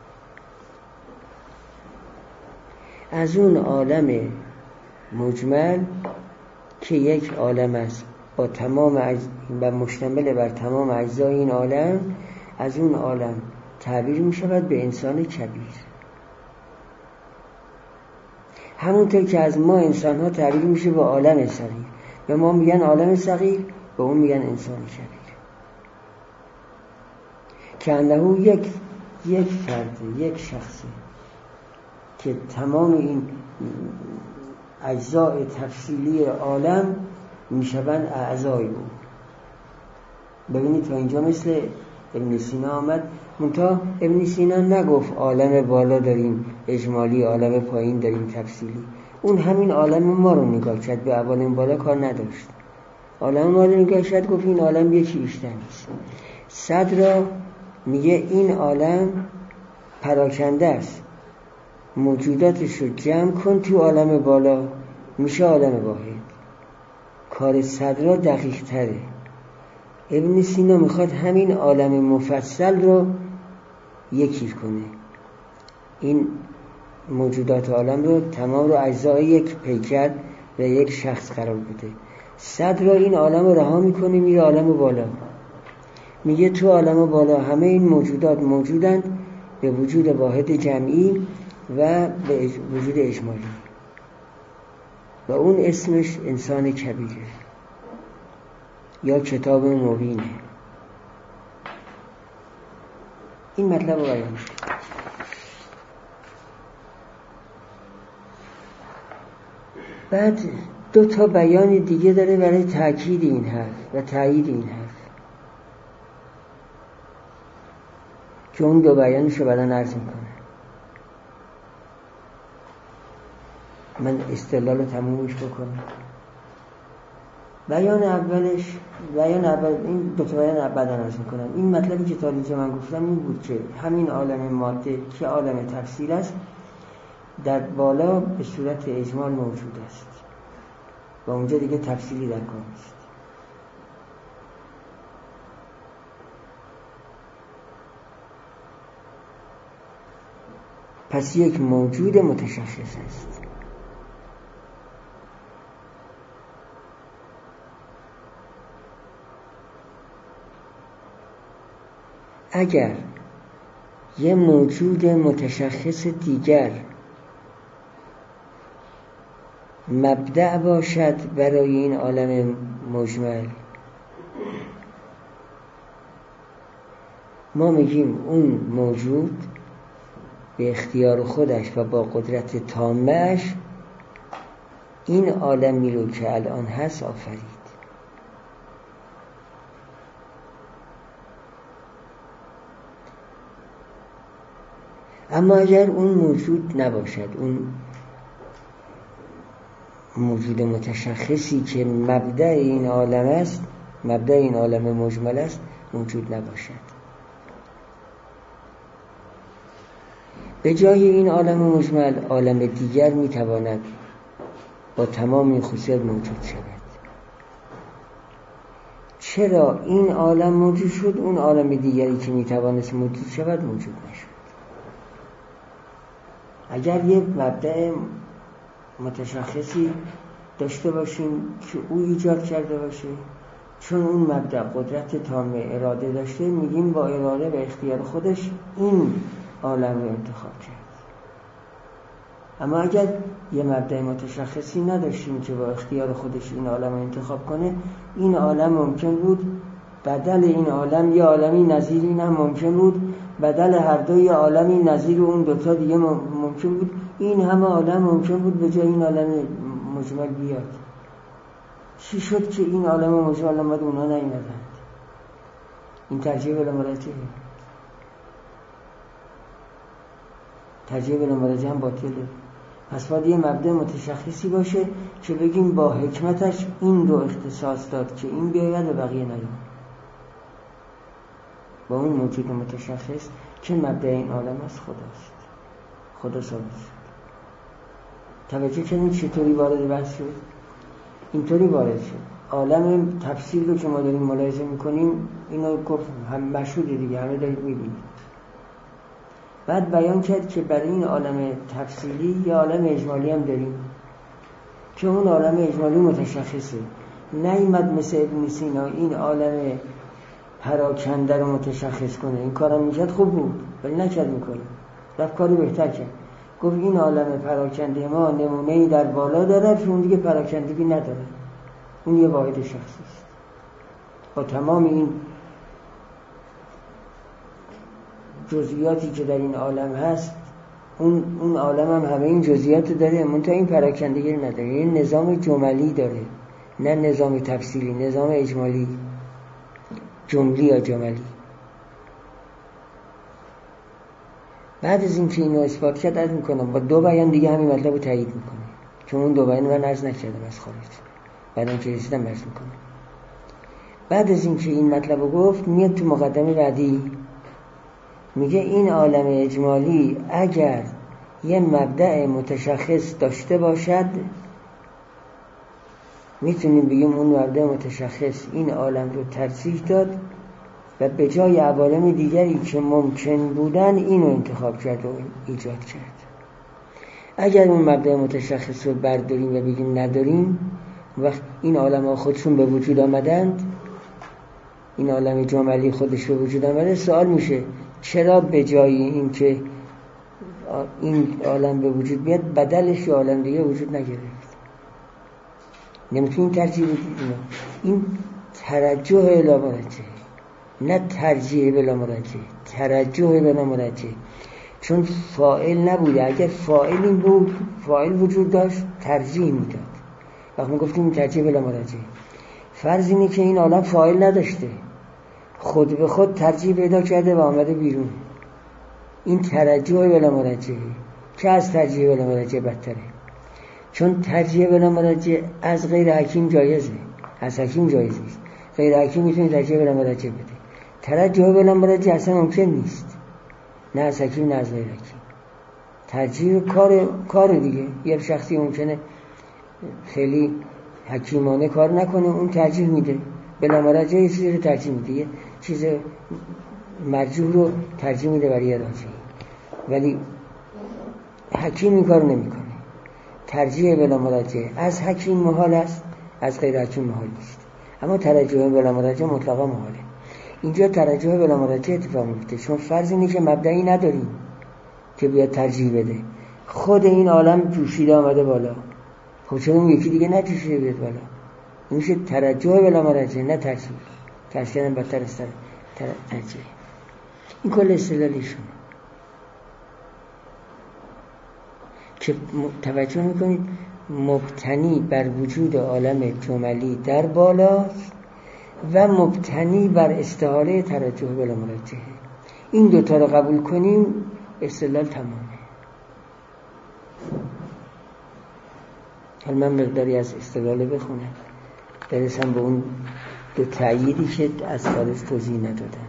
از اون عالم مجمل که یک عالم است با تمام اجز... و مشتمل بر تمام اجزای این عالم، از اون عالم تعبیر می شود به انسان کبیر. همونطور که از ما انسان ها تعبیر میشه به عالم صغیر، به ما میگن عالم صغیر، به اون میگن انسان کبیر. که انه یک یک فرد، یک شخصی که تمام این اجزای تفصیلی عالم میشوند اعضای او. ببینید تا اینجا مثل ابن سینا آمد، منتها ابن سینا نگفت عالم بالا داریم اجمالی، عالم پایین داریم تفصیلی. اون همین عالم ما رو نگاه کرد، به عوالم بالا کار نداشت. عالم ما رو نگاه کرد، گفت این عالم یکی بیشتر نیست. صد را میگه این عالم پراکنده است، موجوداتش رو جمع کن تو عالم بالا، میشه عالم واحد. کار صد را دقیق تره. ابن سینا میخواد همین عالم مفصل رو یکی کنه، این موجودات عالم رو تمام رو اجزای یک پیکر و یک شخص قرار بده. صد را این عالم رو رها میکنه، میره عالم بالا، میگه تو عالم بالا همه این موجودات موجودند به وجود واحد جمعی و به وجود اجمالی و اون اسمش انسان کبیره یا کتاب مبینه. این مطلب رو بیان میشه. بعد دو تا بیان دیگه داره برای تأکید این حرف و تایید این حرف که اون دو بیانش رو بعداً عرض میکنه. من استدلال رو تمومش بکنم. بیان اولش بیان اول این دو تا بیان بعداً عرض میکنم. این مطلبی که تا اینجا من گفتم این بود که همین عالم ماده که عالم تفصیل است در بالا به صورت اجمال موجود است و اونجا دیگه تفصیلی در کار نیست. پس یک موجود متشخص است. اگر یه موجود متشخص دیگر مبدأ باشد برای این عالم مجمل، ما میگیم اون موجود به اختیار خودش و با قدرت تامه‌اش این عالمی رو که الان هست آفرید. اما اگر اون موجود نباشد، اون موجود متشخصی که مبدأ این عالم است، مبدأ این عالم مجمل است، موجود نباشد، به جای این عالم مجمل عالم دیگر میتواند با تمام این خصوصیات موجود شود. چرا این عالم موجود شد، اون عالم دیگری که میتوانست موجود شود موجود نشد؟ اگر یک مبدأ متشخصی داشته باشیم که او ایجاد کرده باشه، چون اون مبدأ قدرت تام اراده داشته، میگیم با اراده و اختیار خودش این عالم رو انتخاب کرد. اما اگر یه مبدأ متشخصی نداشتیم که با اختیار خودش این عالم رو انتخاب کنه، این عالم ممکن بود بدل این عالم یه عالمی نظیر این هم ممکن بود، بدل هر دو یه عالمی نظیر اون دوتا دیگه ممکن بود، این همه عالم ممکن بود به جای این عالم مجمل بیاد. چی شد که این عالم مجمل آمد اونا نیومدند؟ این ترجیح بالامراجعه ترجیح بالامراجعه هم باطله. پس باید یه مبدأ متشخصی باشه که بگیم با حکمتش این رو اختصاص داد که این بیاید و بقیه نیاد، با اون موجود متشخص که مبدأ این عالم از خداست، خدا ثابت شد. توجه کنید چطوری وارد بحث شد؟ اینطوری وارد شد. عالم تفصیل رو که ما داریم ملاحظه میکنیم، اینو گفت هم مشهوده دیگه، همه دارید میبینید. بعد بیان کرد که برای این عالم تفصیلی یه عالم اجمالی هم داریم که اون عالم اجمالی متشخصه. نیامد مثل ابن سینا این عالم پراکنده رو متشخص کنه. این کارم میکرد خوب بود ولی نکرد، میکنه رفت کاری بهتر کرد. گفت این عالم پراکنده ما نمونه‌ای در بالا داره که اون دیگه پراکندگی نداره، اون یه واحد شخصی است با تمام این جزئیاتی که در این عالم هست. اون اون عالم هم همه این جزئیات داره، منتها این پراکندگی نداره. این نظام جملی داره، نه نظام تفصیلی، نظام اجمالی، جملی یا جملی. بعد از این که اینو اثبات کرد، عرض میکنم با دو بیان دیگه همین مطلب رو تایید میکنه، چون اون دو بیان من عرض نکردم از خارج، بعد اینکه رسیدم عرض میکنم. بعد از اینکه این مطلب رو گفت میاد تو مقدمه بعدی میگه این عالم اجمالی اگر یه مبدأ متشخص داشته باشد میتونیم بگیم اون مبدأ متشخص این عالم رو ترجیح داد و به جای عوالم دیگری که ممکن بودن اینو انتخاب کرد و ایجاد کرد. اگر اون مبدأ متشخص رو برداریم و بگیم نداریم، وقت این عالم ها خودشون به وجود آمدند، این عالم جملی خودش به وجود آمده، سوال میشه چرا به جای این که این عالم به وجود بیاد بدلش یه عالم دیگه وجود نگرفت؟ نمیتونیم ترجیح بدیم. این ترجح الی مرجع، نه ترجیح بلا مرجع، ترجح بلا مرجع. چون فاعل نبوده. اگر فاعل این بود، فاعل وجود داشت، ترجیح میداد. وقتی گفتیم ترجیح بلا مرجع، فرض اینه که این عالم فاعل نداشته، خود به خود ترجیح پیدا کرده و آمده بیرون. این ترجح بلا مرجع که از ترجیح بلا مرجع بدتره. چون ترجیح بلا مرجع از غیر حکیم جایزه، از حکیم جایز نیست. غیر حکیم میتونه ترجیح بلا مرجع بده. ترجح بلا مرجع اصلا ممکن نیست، نه از حکیم نه از غیر حکیم. ترجیح کار کار دیگه. یه شخصی ممکنه خیلی حکیمانه کار نکنه، اون ترجیح میده بلا مرجع یه چیزی رو ترجیح میده، یه چیز مرجوح رو ترجیح میده برای راجح. ولی حکیم این کار نمیکنه. ترجیح بلا مرجع از حکیم محال است، از غیر حکیم محال نیست. اما ترجیح بلا مرجع مطلقا محاله. اینجا ترجیح بلا مرجع اتفاق میفته چون فرض اینه که مبدئی نداریم که بیاد ترجیح بده. خود این عالم جوشیده آمده بالا، خب چون اون یکی دیگه نجوشیده بیاد بالا؟ این میشه ترجیح بلا مرجع، نه ترجیح. ترجیح هم بدتر است ترجیح. این کل استدلالشونه که توجه میکنید مبتنی بر وجود عالم جملی در بالاست و مبتنی بر استحاله ترجح بلا مرجع. این دوتا رو قبول کنیم استدلال تمامه. حالا من مقداری از استدلال بخونم برسم به اون دو تأییدی که از خارج توضیح ندادن.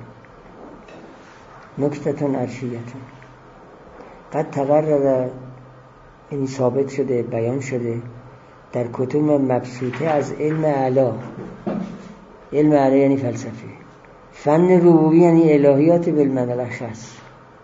نکتتون عرشیتون قد تقرر، این ثابت شده، بیان شده در کتب مبسوطه از علم اعلی. علم اعلی یعنی فلسفه. فن ربوبی یعنی الهیات بالمعنی الاخص.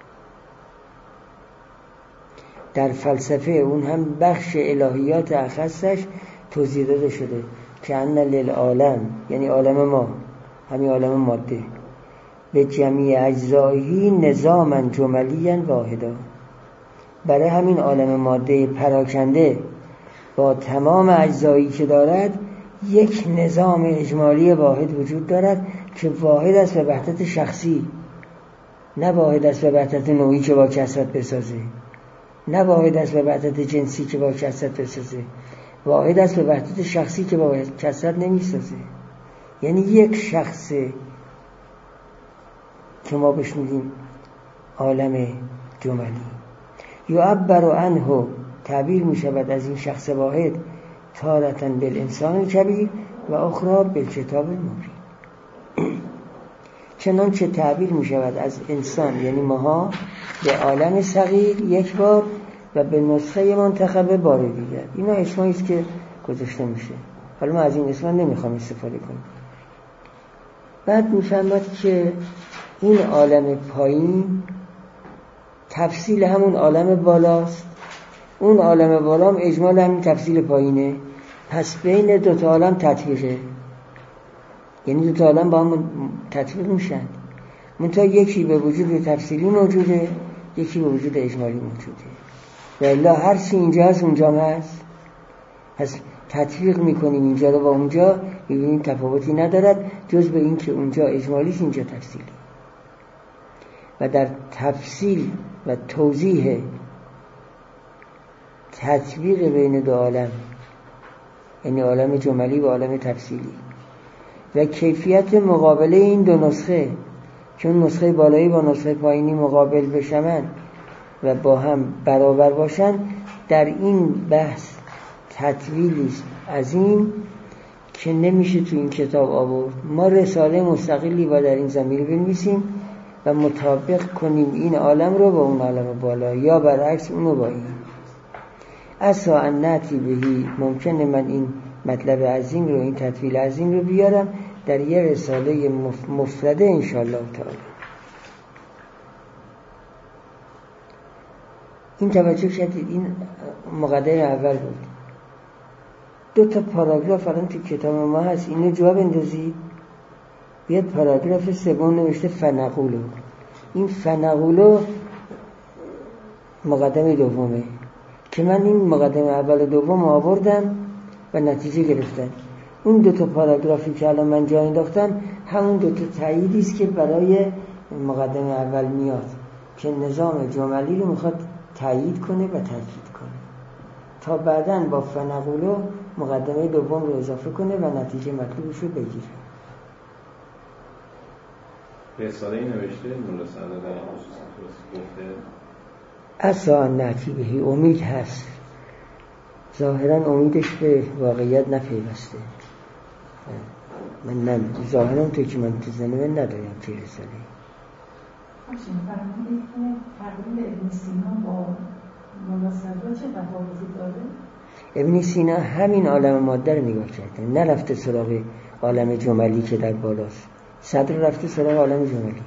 در فلسفه اون هم بخش الهیات اخصش توضیح داده شده که ان للعالم، یعنی عالم ما، همین عالم ماده، به جمیع اجزایی نظاما جملیا واحدا. برای همین عالم ماده پراکنده با تمام اجزایی که دارد یک نظام اجمالی واحد وجود دارد که واحد است به وحدت شخصی، نه واحد است به وحدت نوعی که با کثرت بسازه، نه واحد است به وحدت جنسی که با کثرت بسازه، واحد است به وحدت شخصی که با کثرت نمیسازه. یعنی یک شخص که ما بهش میگیم عالم جملی، یعبر عنه، تعبیر می شود از این شخص واحد، تارةً بالانسان کبیر و اخری بالکتاب المبین. چنانچه تعبیر می شود از انسان یعنی ماها به عالم صغیر یک بار و به نسخه منتخبه بار دیگر. اینا اسمایی است که گذاشته میشه. حالا ما از این اسما نمیخوام استفاده کنیم. بعد میفهمد که این عالم پایین تفصیل همون عالم بالاست، اون عالم بالا هم اجمال همین تفصیل پایینه، پس بین دوتا عالم تطبیقه. یعنی دوتا عالم با هم تطبیق میشن، منتها یکی به وجود تفصیلی موجوده، یکی به وجود اجمالی موجوده. و الا هر چی اینجا هست اونجا هم هست. پس تطبیق میکنیم اینجا رو با اونجا، میبینیم تفاوتی ندارد جز به این که اونجا اجمالیش اینجا تفصیلی. و در تفصیل و توضیح تطبیق بین دو عالم، یعنی عالم جملی و عالم تفصیلی، و کیفیت مقابله این دو نسخه، چون نسخه بالایی با نسخه پایینی مقابل بشن و با هم برابر باشن، در این بحث تطویلی عظیم که نمیشه تو این کتاب آورد. ما رساله مستقلی با در این زمینه بنویسیم و مطابق کنیم این عالم رو با اون عالم بالا، یا برعکس اونو با این. عسا ان نأتی بهی، ممکنه من این مطلب عظیم رو، این تطویل عظیم رو بیارم در یه رساله مفرده انشاءالله تعالی. این توجه کردید، این مقدمه اول بود. دو تا پاراگراف الان تو کتاب ما هست، اینو جواب اندازید. بیاد پاراگراف سوم نوشته فنقولو. این فنقولو مقدمه دومه که من این مقدمه اول و دوم آوردم و نتیجه گرفتم. اون دو تا پاراگرافی که الان من جا انداختم همون دو تا تأییدی است که برای مقدمه اول میاد که نظام جملی رو میخواد تأیید کنه و تاکید کنه تا بعداً با فنقولو مقدمه دوم رو اضافه کنه و نتیجه مطلوبش رو بگیره. رساله این نوشته مولا سعادت در این خصوص گفته عسا ان نأتی بهی، امید هست. ظاهراً امیدش به واقعیت نپیوسته. من من ظاهراً تو که من تو زنه ندارم چه رساله. همچنین فرمودید که تقریب ابن سینا با مولا صدرا چه تفاوتی داره؟ ابن سینا همین عالم ماده رو نگاه کرده، نرفته سراغ عالم جملی که در بالاست. صدر رفته سراغ عالم جملی.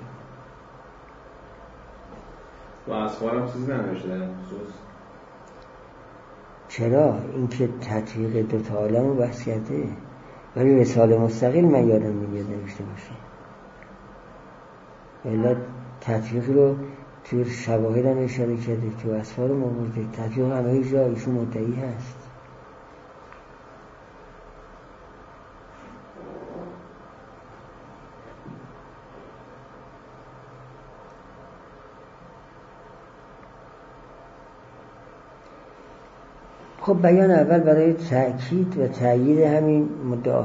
و اسفار هم چیزی ننوشته در این خصوص؟ چرا؟ این که تطبیق دوتا عالم رو بحث کرده، ولی رساله مستقل من یادم نمیاد نوشته باشه. الا تطبیق رو تو شواهد هم اشاره کرده، تو اسفار هم آورده. تطبیق همه جا ایشون مدعی هست. خب بیان اول برای تأکید و تأیید همین مدعا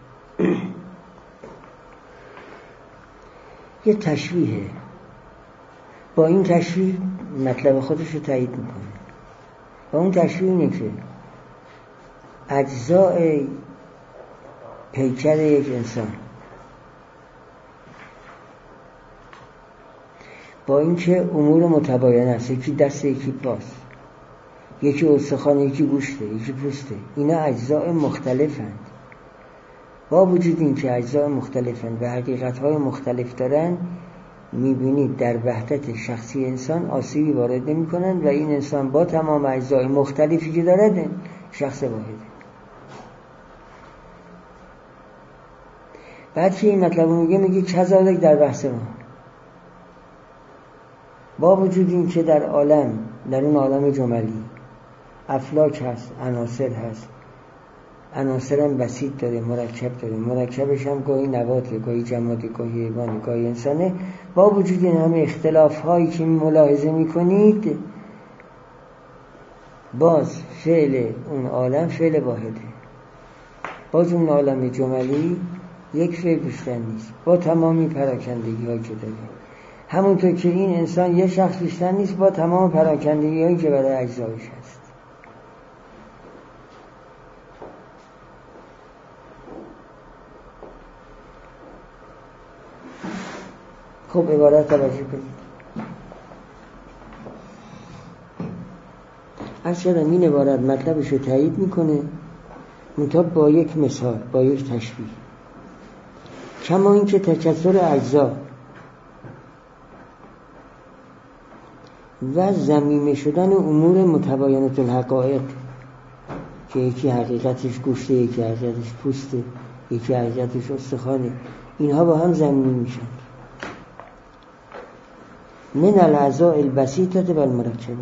یه تشبیهه. با این تشبیه مطلب خودش رو تأیید میکنه. و اون تشبیه اینه که اجزاء پیکر یک انسان با اینکه امور متباین است، یکی دست یکی پاست، یکی استخوان یکی گوشته یکی پوسته، اینا اجزاء مختلفند. با وجود این که اجزاء مختلفند و حقیقت‌های مختلف دارن، می‌بینید در وحدت شخصی انسان آسیبی وارد نمی‌کنند و این انسان با تمام اجزای مختلفی که دارد شخص واحده. بعد که این مطلب میگه میگه کذالک در بحث ما، با وجود این که در عالم، در اون عالم جملی افلاک هست، عناصر هست، عناصر هم بسیط داره، مرکب داره، مرکبش هم گاهی نباته، گاهی جماده، گاهی حیوانه، گاهی انسانه. با وجود این همه اختلاف هایی که ملاحظه میکنید، باز فعل اون عالم فعل واحده. باز اون عالم جملی یک فعل بیشتر نیست، با تمامی پراکندگی هایی که داره. همونطور که این انسان یک شخص بیشتر نیست، با تمام پراکندگی هایی که برای اجزایش هست. خب عبارت توجه کنید. از شدم این عبارت مطلبش رو تایید میکنه، منتها با یک مثال، با یک تشبیه. کما این که تکثر اجزا و ضمیمه شدن امور متباینة الحقایق، که یکی حقیقتش گوشته، یکی حقیقتش پوسته، یکی حقیقتش استخوانه، اینها با هم ضمیمه میشن. من الاعضاء البسیطة و المرکبه،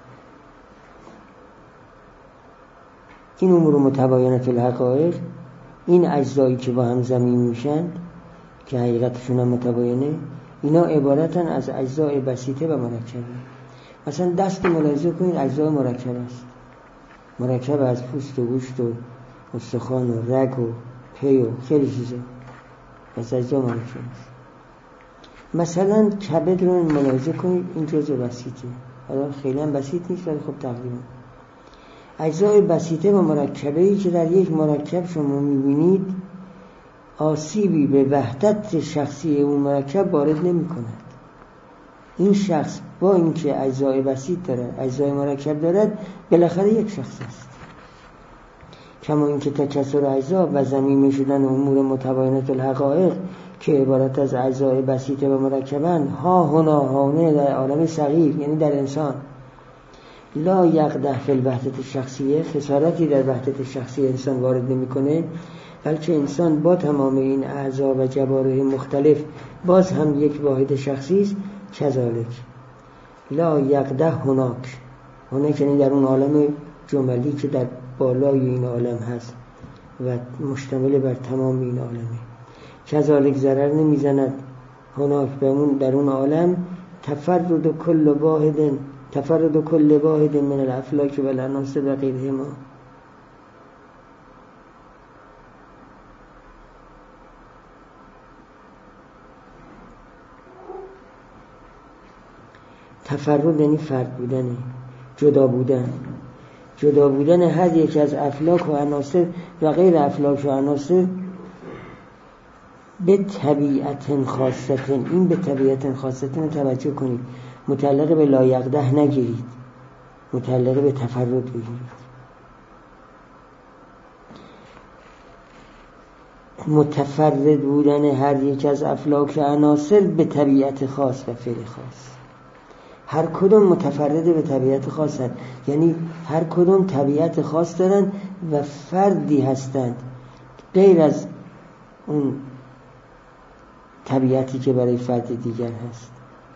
این امور متباینة الحقایق، این اجزایی که با هم ضمیمه میشن که حقیقتشون هم متباینه، اینا عبارتن از اجزاء بسیطه و مرکبه. مثلا دست ملاحظه کنید، اجزای مرکب است، مرکب از پوست و گوشت و استخوان و رگ و پی و خیلی چیزا، از اجزای مرکب است. مثلا کبد رو ملاحظه کنید، این جزء بسیطه، حالا خیلی هم بسیط نیست ولی خب تقریبا. اجزای بسیطه و مرکبه‌ای که در یک مرکب شما می‌بینید آسیبی به وحدت شخصی اون مرکب وارد نمی‌کند. این شخص با اینکه اجزای بسیط دارد، اجزای مرکب دارد، بالاخره یک شخص است. کما اینکه تکثر اجزا و ضمیمه شدن امور متباینة الحقایق که عبارت از اجزای بسیطه و مرکبن ها هنا هانه در عالم صغیر، یعنی در انسان، لا یقدح فی الوحدت شخصیه، خسارتی در وحدت شخصی انسان وارد نمی‌کنه، بلکه انسان با تمام این اعضا و جوارح مختلف باز هم یک واحد شخصی است. کذالک لا یقدح هناک، هناک یعنی در اون عالم جملی که در بالای این عالم هست و مشتمل بر تمام این عالمه. کذالک ضرر نمیزند هناک به اون در اون عالم تفرد کل واحد تفرد کل واحد من الافلاک و العناصر و غیرهما. تفرد یعنی فرد بودن، جدا بودن، جدا بودن هر یک از افلاک و عناصر و غیر افلاک و عناصر به طبیعت خاصه. این به طبیعت خاصه توجه کنید، متعلق به لایقده نگیرید، متعلق به تفرد بگیرید. متفرد بودن هر یک از افلاک و عناصر به طبیعت خاص و فعل خاص. هر کدوم متفرد به طبیعت خاص هست، یعنی هر کدوم طبیعت خاص دارن و فردی هستند غیر از اون طبیعتی که برای فرد دیگر هست.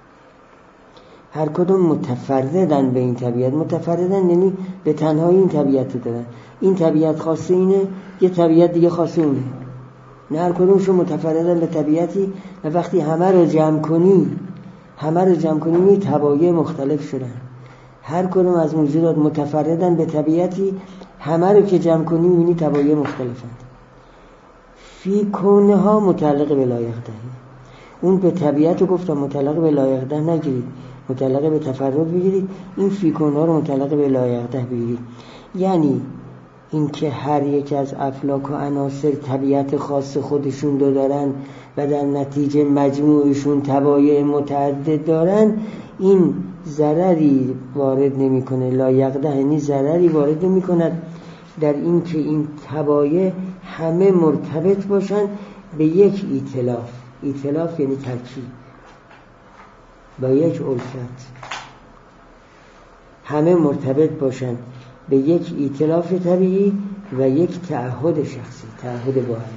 هر کدوم متفردن به این طبیعت. متفردن یعنی به تنهایی این طبیعت رو دارن. این طبیعت خاصه اینه، یه طبیعت دیگه خاصه اونه. نه، هر کدومشون متفردن به طبیعتی و وقتی همه رو جمع کنی همه رو جمع کنی می طبایع مختلف شدن. هر کدوم از موجودات متفردن به طبیعتی، همه رو که جمع کنی می‌بینی طبایع مختلفن. فی کونها متعلق به لایقده. اون به طبیعت رو گفتم متعلق به لایقده نگیرید، متعلق به تفرد بگیرید. این فی کونها رو متعلق به لایقده بگیرید، یعنی اینکه هر یک از افلاک و عناصر طبیعت خاص خودشون رو دارن و در نتیجه مجموعشون طبایع متعدد دارن، این ضرری وارد نمی‌کنه. لایقده یعنی ضرری وارد نمی‌کند در این که این طبایع همه مرتبط باشن به یک ائتلاف. ائتلاف یعنی ترکیب با یک الفت، همه مرتبط باشن به یک ائتلاف طبیعی و یک تعهد شخصی، تعهد با هم،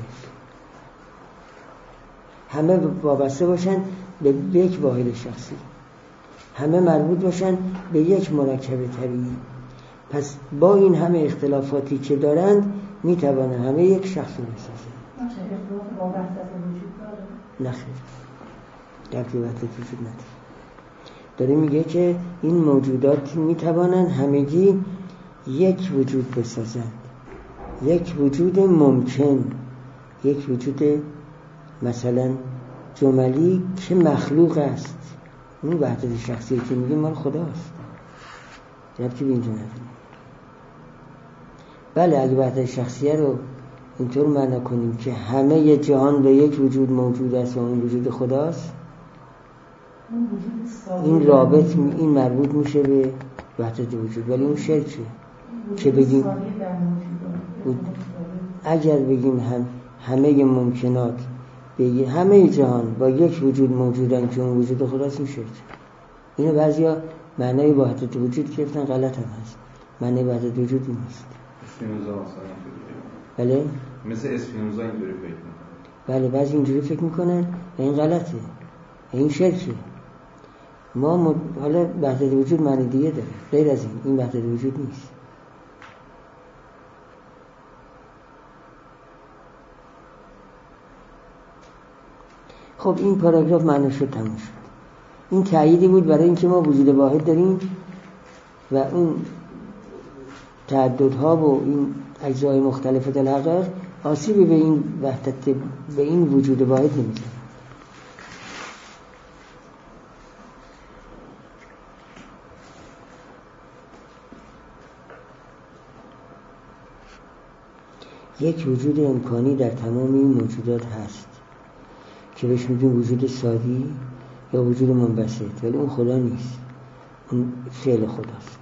همه وابسته باشن به یک واحد شخصی، همه مربوط باشن به یک مرکب طبیعی. پس با این همه اختلافاتی که دارند میتوانند همه یک شخص رو بسازند. اختلاف با وحدت وجود داره؟ نه خیر، در وحدت وجود نداره. داره میگه که این موجودات میتوانند همگی یک وجود بسازند، یک وجود ممکن، یک وجود مثلا جملی که مخلوق است. اون وحدت شخصی که میگه مال خداست، ربطی به اینجا نداره. بله، اگه وحدت شخصیه رو اینطور معنی کنیم که همه جهان به یک وجود موجود است و اون وجود خداست، این رابط این مربوط میشه به وحدت وجود. ولی اون شرکه که بگیم اگر بگیم هم همه ممکنات به همه جهان با یک وجود موجودن که اون وجود خداست، این شرکه. اینو بعضیا معنای وحدت وجود گرفتن، غلط هم هست. معنای وحدت وجود این نیست. اسپینوزا مثلا اینجوری. بله؟ مثل اسپینوزا اینجوری فکر میکنن. بله، بعضی اینجوری فکر میکنن و این غلطه، این شرکه. ما مد... حالا وحدت وجود معنی دیگه داره غیر از این. این وحدت وجود نیست. خب این پاراگراف معنی شد، تموم شد. این تأییدی بود برای اینکه ما وجود واحد داریم و اون تعددها و این اجزای مختلف الحقایق آسیبی به این وحدت، به این وجود واحد نمیزنه. یک وجود امکانی در تمام این موجودات هست که بهش میگیم وجود سادی یا وجود منبسط، ولی اون خدا نیست، اون فعل خداست.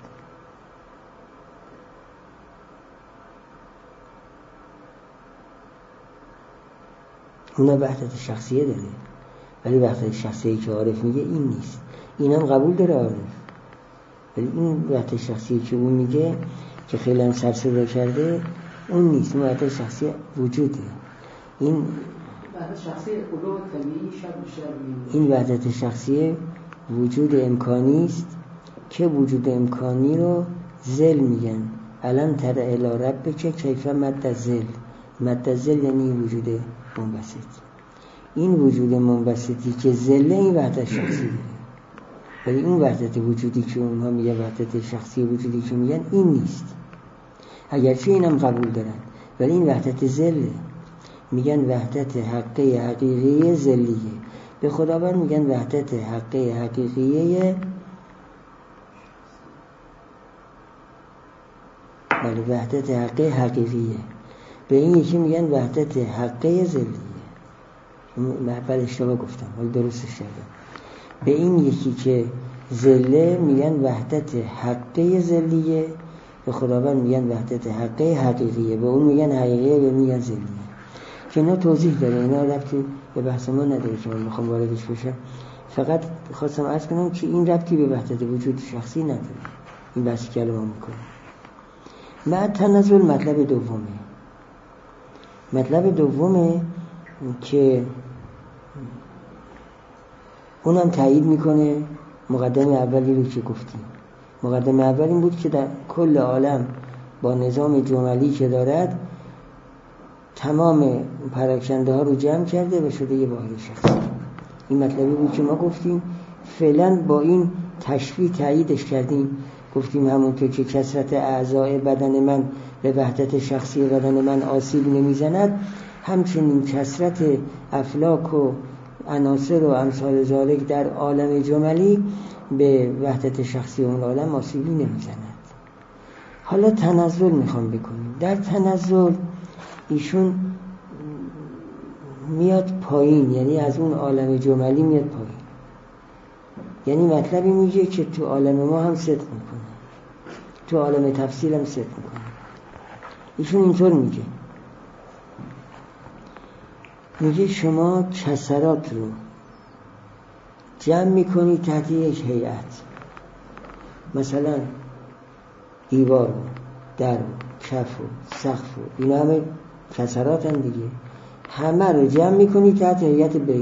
اونا وحدت شخصیه داره، ولی وحدت شخصیه که عارف میگه این نیست. این هم قبول داره عارف، ولی این وحدت شخصیه که اون میگه که خیلی هم سر صدا کرده اون نیست. اون وحدت شخصیه وجوده. این وحدت شخصی علو طبیعی شب شب این وحدت شخصیه وجود امکانی است که وجود امکانی رو ذل میگن. الان تر الی ربک کیف مد ذل. مد ذل یعنی وجود منبسط. این وجود منبسطی که ذل این وحدت شخصی داره، ولی این وحدت وجودی که اونها میگن وحدت شخصی وجودی که میگن این نیست. اگرچه اینم قبول دارن، ولی این وحدت ذله. میگن وحدت حقه حقیقی ذلیه. به خداوند میگن وحدت حقه حقیقیه، ولی وحدت حقه حقیقیه. به این یکی میگن وحدت حقه ذلیه. بله اشتباه گفتم ولی درستش کردم. به این یکی که ذله میگن وحدت حقه ذلیه، به خداوند میگن وحدت حقه حقیقیه. به اون میگن حقیقیه، به میگن ذلیه. که اینا توضیح داره، اینا ربطی به بحث ما نداره که من میخوام واردش بشم. فقط خواستم عرض کنم که این ربطی به وحدت وجود شخصی نداره، این بحثی که الان میکنه. مع تنزل مطلب دومه. مطلب دومه که اونم تایید میکنه مقدمه اولی رو که گفتیم. مقدمه اول این بود که در کل عالم با نظام جملی که دارد تمام پراکنده ها رو جمع کرده و شده یه واحد شخصی. این مطلبی بود که ما گفتیم. فعلا با این تشبیه تاییدش کردیم، گفتیم همونطور که کثرت اعضای بدن من به وحدت شخصی بدن من آسیب نمیزند، همچنین کثرت افلاک و عناصر و امثال ذالک در عالم جملی به وحدت شخصی اون عالم آسیبی نمیزند. حالا تنزل میخوام بکنیم. در تنزل ایشون میاد پایین، یعنی از اون عالم جملی میاد پایین. یعنی مطلبی میگه که تو عالم ما هم صدق میکنه، تو عالم تفصیل هم صدق میکنه. ایشون اینطور میگه، میگه شما کسرات رو جمع میکنی تحت یک هیئت، مثلا دیوار و در و کف و سقف و اینا همه کسرات هم دیگه، همه رو جمع میکنی تحت هیئت بیت.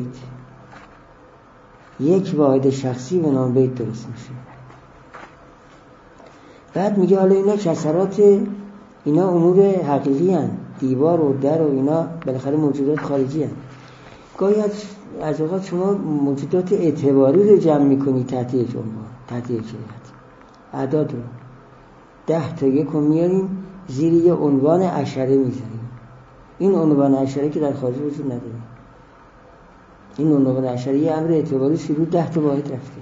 یک واحد شخصی به نام بیت درست میشه. بعد میگه حالا اینا کسرات، اینا امور حقیقی هن. دیوار و در و اینا بالاخره موجودات خارجی هن. گاهی از اوقات شما موجودات اعتباری رو جمع میکنی تحت یک عنوان، تحت یک هیئت. اعداد رو ده تا یک رو میاریم زیر یه عنوان عشره میذاریم. این عنوان عشره که در خارج وجود نداره. این عنوان عشره یه امر اعتباری شروع ده تا واحد رفته.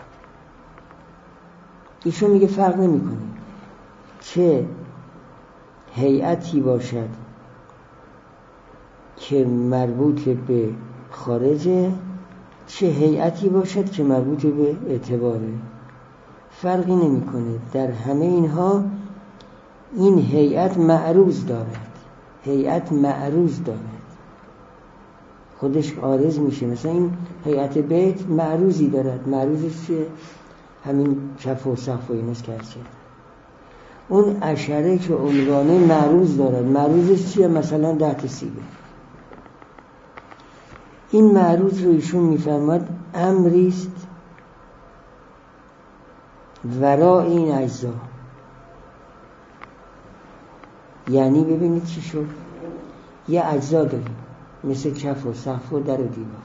ایشون میگه فرق نمیکنه که هیئتی باشد که مربوط به خارجه، چه هیئتی باشد که مربوط به اعتباره. فرقی نمیکنه. در همه اینها این هیئت معروض دارد. هیئت معروض دارد، خودش عارض میشه. مثلا این هیئت بیت معروضی دارد. معروضش چیه؟ همین کف و سقف و ایناست که هست. اون عشره که عنوانه معروض دارد، معروضش چیه؟ مثلا ده تا سیبه. این معروض رو ایشون میفرماد امریست ورای این اجزا. یعنی ببینید چی شد. یه اجزا داریم مثل کف و سقف و در و دیوار.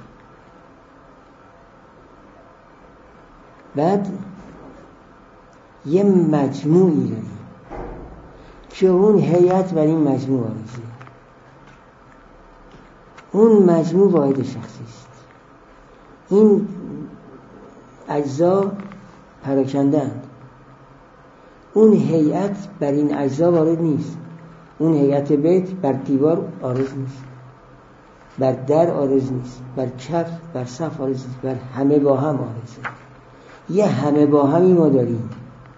بعد یه مجموعی داریم که اون هیئت بر این مجموع آرزه. اون مجموع واحد شخصی است. این اجزا پراکنده‌اند. اون هیئت بر این اجزا وارد نیست. اون هیئت بیت بر دیوار عارض نیست، بر در عارض نیست، بر کف بر صف عارض نیست، بر همه با هم عارضه. یه همه با همی ما داریم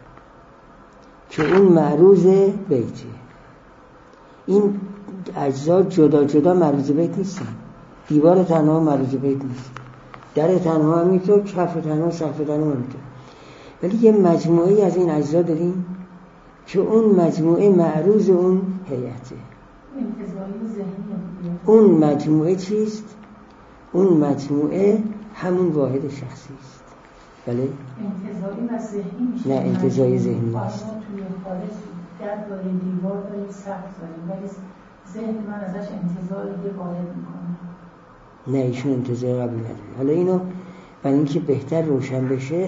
که اون معروض بیته. این اجزا جدا جدا معروض بیت نیستن. دیوار تنها معروض بیت نیست، در تنها هم اینطور، کف تنها، صف تنها هم اینطور. ولی یه مجموعه از این اجزا داریم که اون مجموعه معروض اون هیئته. اون مجموعه چیست؟ اون مجموعه همون واحد شخصی است. بله؟ انتزاعی و ذهنی میشه. نه، انتزاعی ذهنی نیست. ما توی خارج در داریم، دیوار داریم، سقف داریم، ولی ذهن من ازش انتزاع دیگه وارد میکنه. نه، ایشون انتزاع قبول نداره. حالا اینو برای اینکه بهتر روشن بشه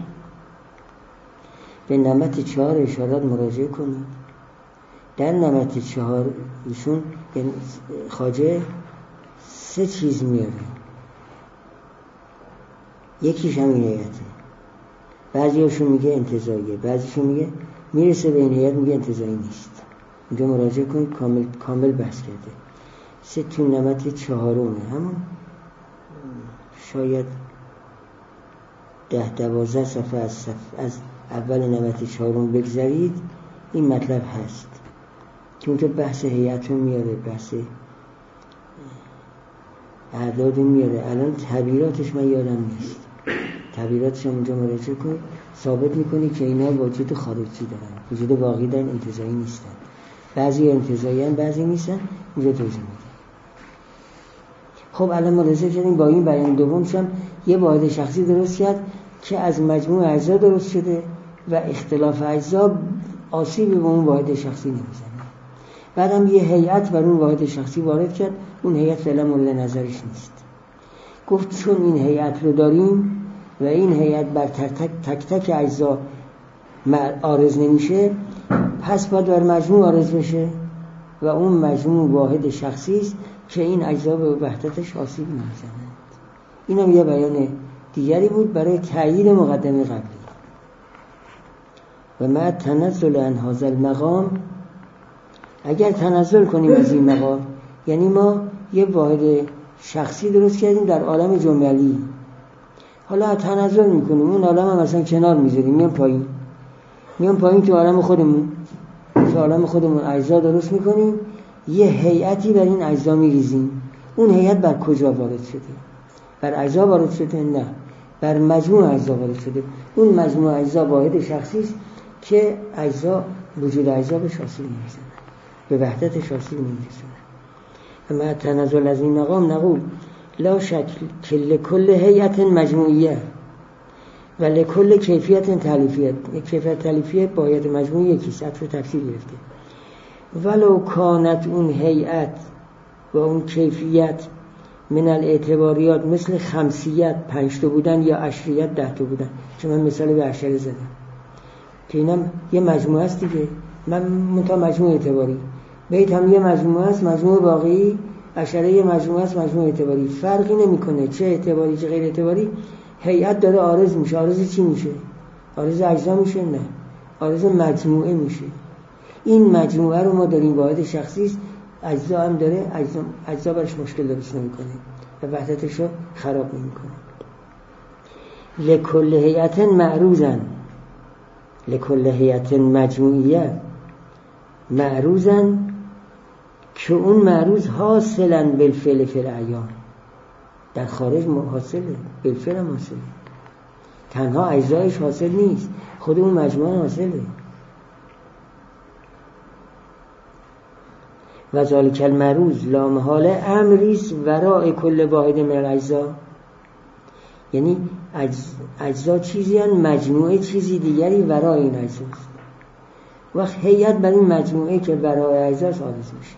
به نمط چهار اشارات مراجعه کنید. در نمط چهار ایشون خواجه سه چیز میاره. یکیش همین هیئته، بعضیاشون میگه انتزاعیه، بعضیشون میگه میرسه به این هیئت میگه انتزاعی نیست. اینجا مراجعه کنید، کامل کامل بحث کرده. سه تو نمط چهارمه، همون شاید ده دوازده صفحه از صفحه از اول نمط چهارم بگذارید این مطلب هست که اونجا بحث هیئت رو میاره، بحث اعداد رو میاره. الان تعبیراتش من یادم نیست، تعبیراتش هم اونجا مراجعه کنید، ثابت میکنی که اینا وجود خارجی دارن، وجود واقعی دارن، انتزاعی نیستن. بعضی انتزاعی هستن، بعضی نیستن. اونجا توضیح میده. خب الان ملاحظه کردیم با این بیان دومش هم یه واحد شخصی درست کرد که از مجموع اجزا درست شده و اختلاف اجزا آسیبی به اون واحد شخصی نمیزنه. بعدم یه هیئت بر اون واحد شخصی وارد کرد، اون هیئت فعلا مورد نظرش نیست. گفت چون این هیئت رو داریم و این هیئت بر تک تک تک, تک اجزا عارض نمیشه، پس باید بر مجموع عارض بشه و اون مجموع واحد شخصی است که این اجزا به وحدتش آسیب نمیزنند. اینم یه بیان دیگری بود برای تأیید مقدمه قبلی. و مع تنزل عن هذا المقام، اگر تنزل کنیم از این مقام، یعنی ما یه واحد شخصی درست کردیم در عالم جملی، حالا تنزل میکنیم اون عالم هم مثلا کنار میذاریم، میام پایین میام پایین تو عالم خودمون، تو عالم خودمون اجزا درست میکنیم، یه هیئتی بر این اجزا میریزیم. اون هیئت بر کجا وارد شده؟ بر اجزا وارد شده؟ نه، بر مجموع اجزا وارد شده. اون مجموع اجزا واحد شخصی است که اجزا وجود اجزا به آسیب نمیزنه، به وحدت آسیب نمیزنه. اما تنزل از این مقام نقول لا شک که لکل هیئت مجموعیه و لکل کیفیت تالیفیه. یک کیفیت تالیفیه با هیئت مجموعی یکیست، عطف تفسیر گرفته. ولو کانت اون هیئت و اون کیفیت من الاعتباریات مثل خمسیت پنج تا بودن یا عشریت ده تا بودن، چون من مثال به عشره زدم که اینم یه مجموعه است دیگه. من منتها مجموعه اعتباری، بیت هم یه مجموعه است، مجموعه واقعی، عشره یه مجموعه است، مجموعه اعتباری. فرقی نمیکنه چه اعتباری چه غیر اعتباری، هیئت داره عارض میشه. عارض چی میشه؟ عارض اجزا میشه؟ نه، عارض مجموعه میشه. این مجموعه رو ما داریم واحد شخصی است، اجزا هم داره، اجزا, اجزا برش مشکل درست نمیکنه و وحدتش رو خراب نمیکنه. لکل هیئت معروضن، لکل هیئت مجموعیه معروضن که اون معروض حاصلن بالفعل فی العیان، در خارج حاصله، بالفعل هم حاصله، تنها اجزایش حاصل نیست، خود اون مجموعه حاصله. و ذالک المعروض لا محاله امریست وراء کل واحد من الاجزا، یعنی اجزا چیزی هن، مجموعه چیزی دیگری ورای این اجزاست. وقت هیئت بر این مجموعه که ورای اجزاست عارض میشه.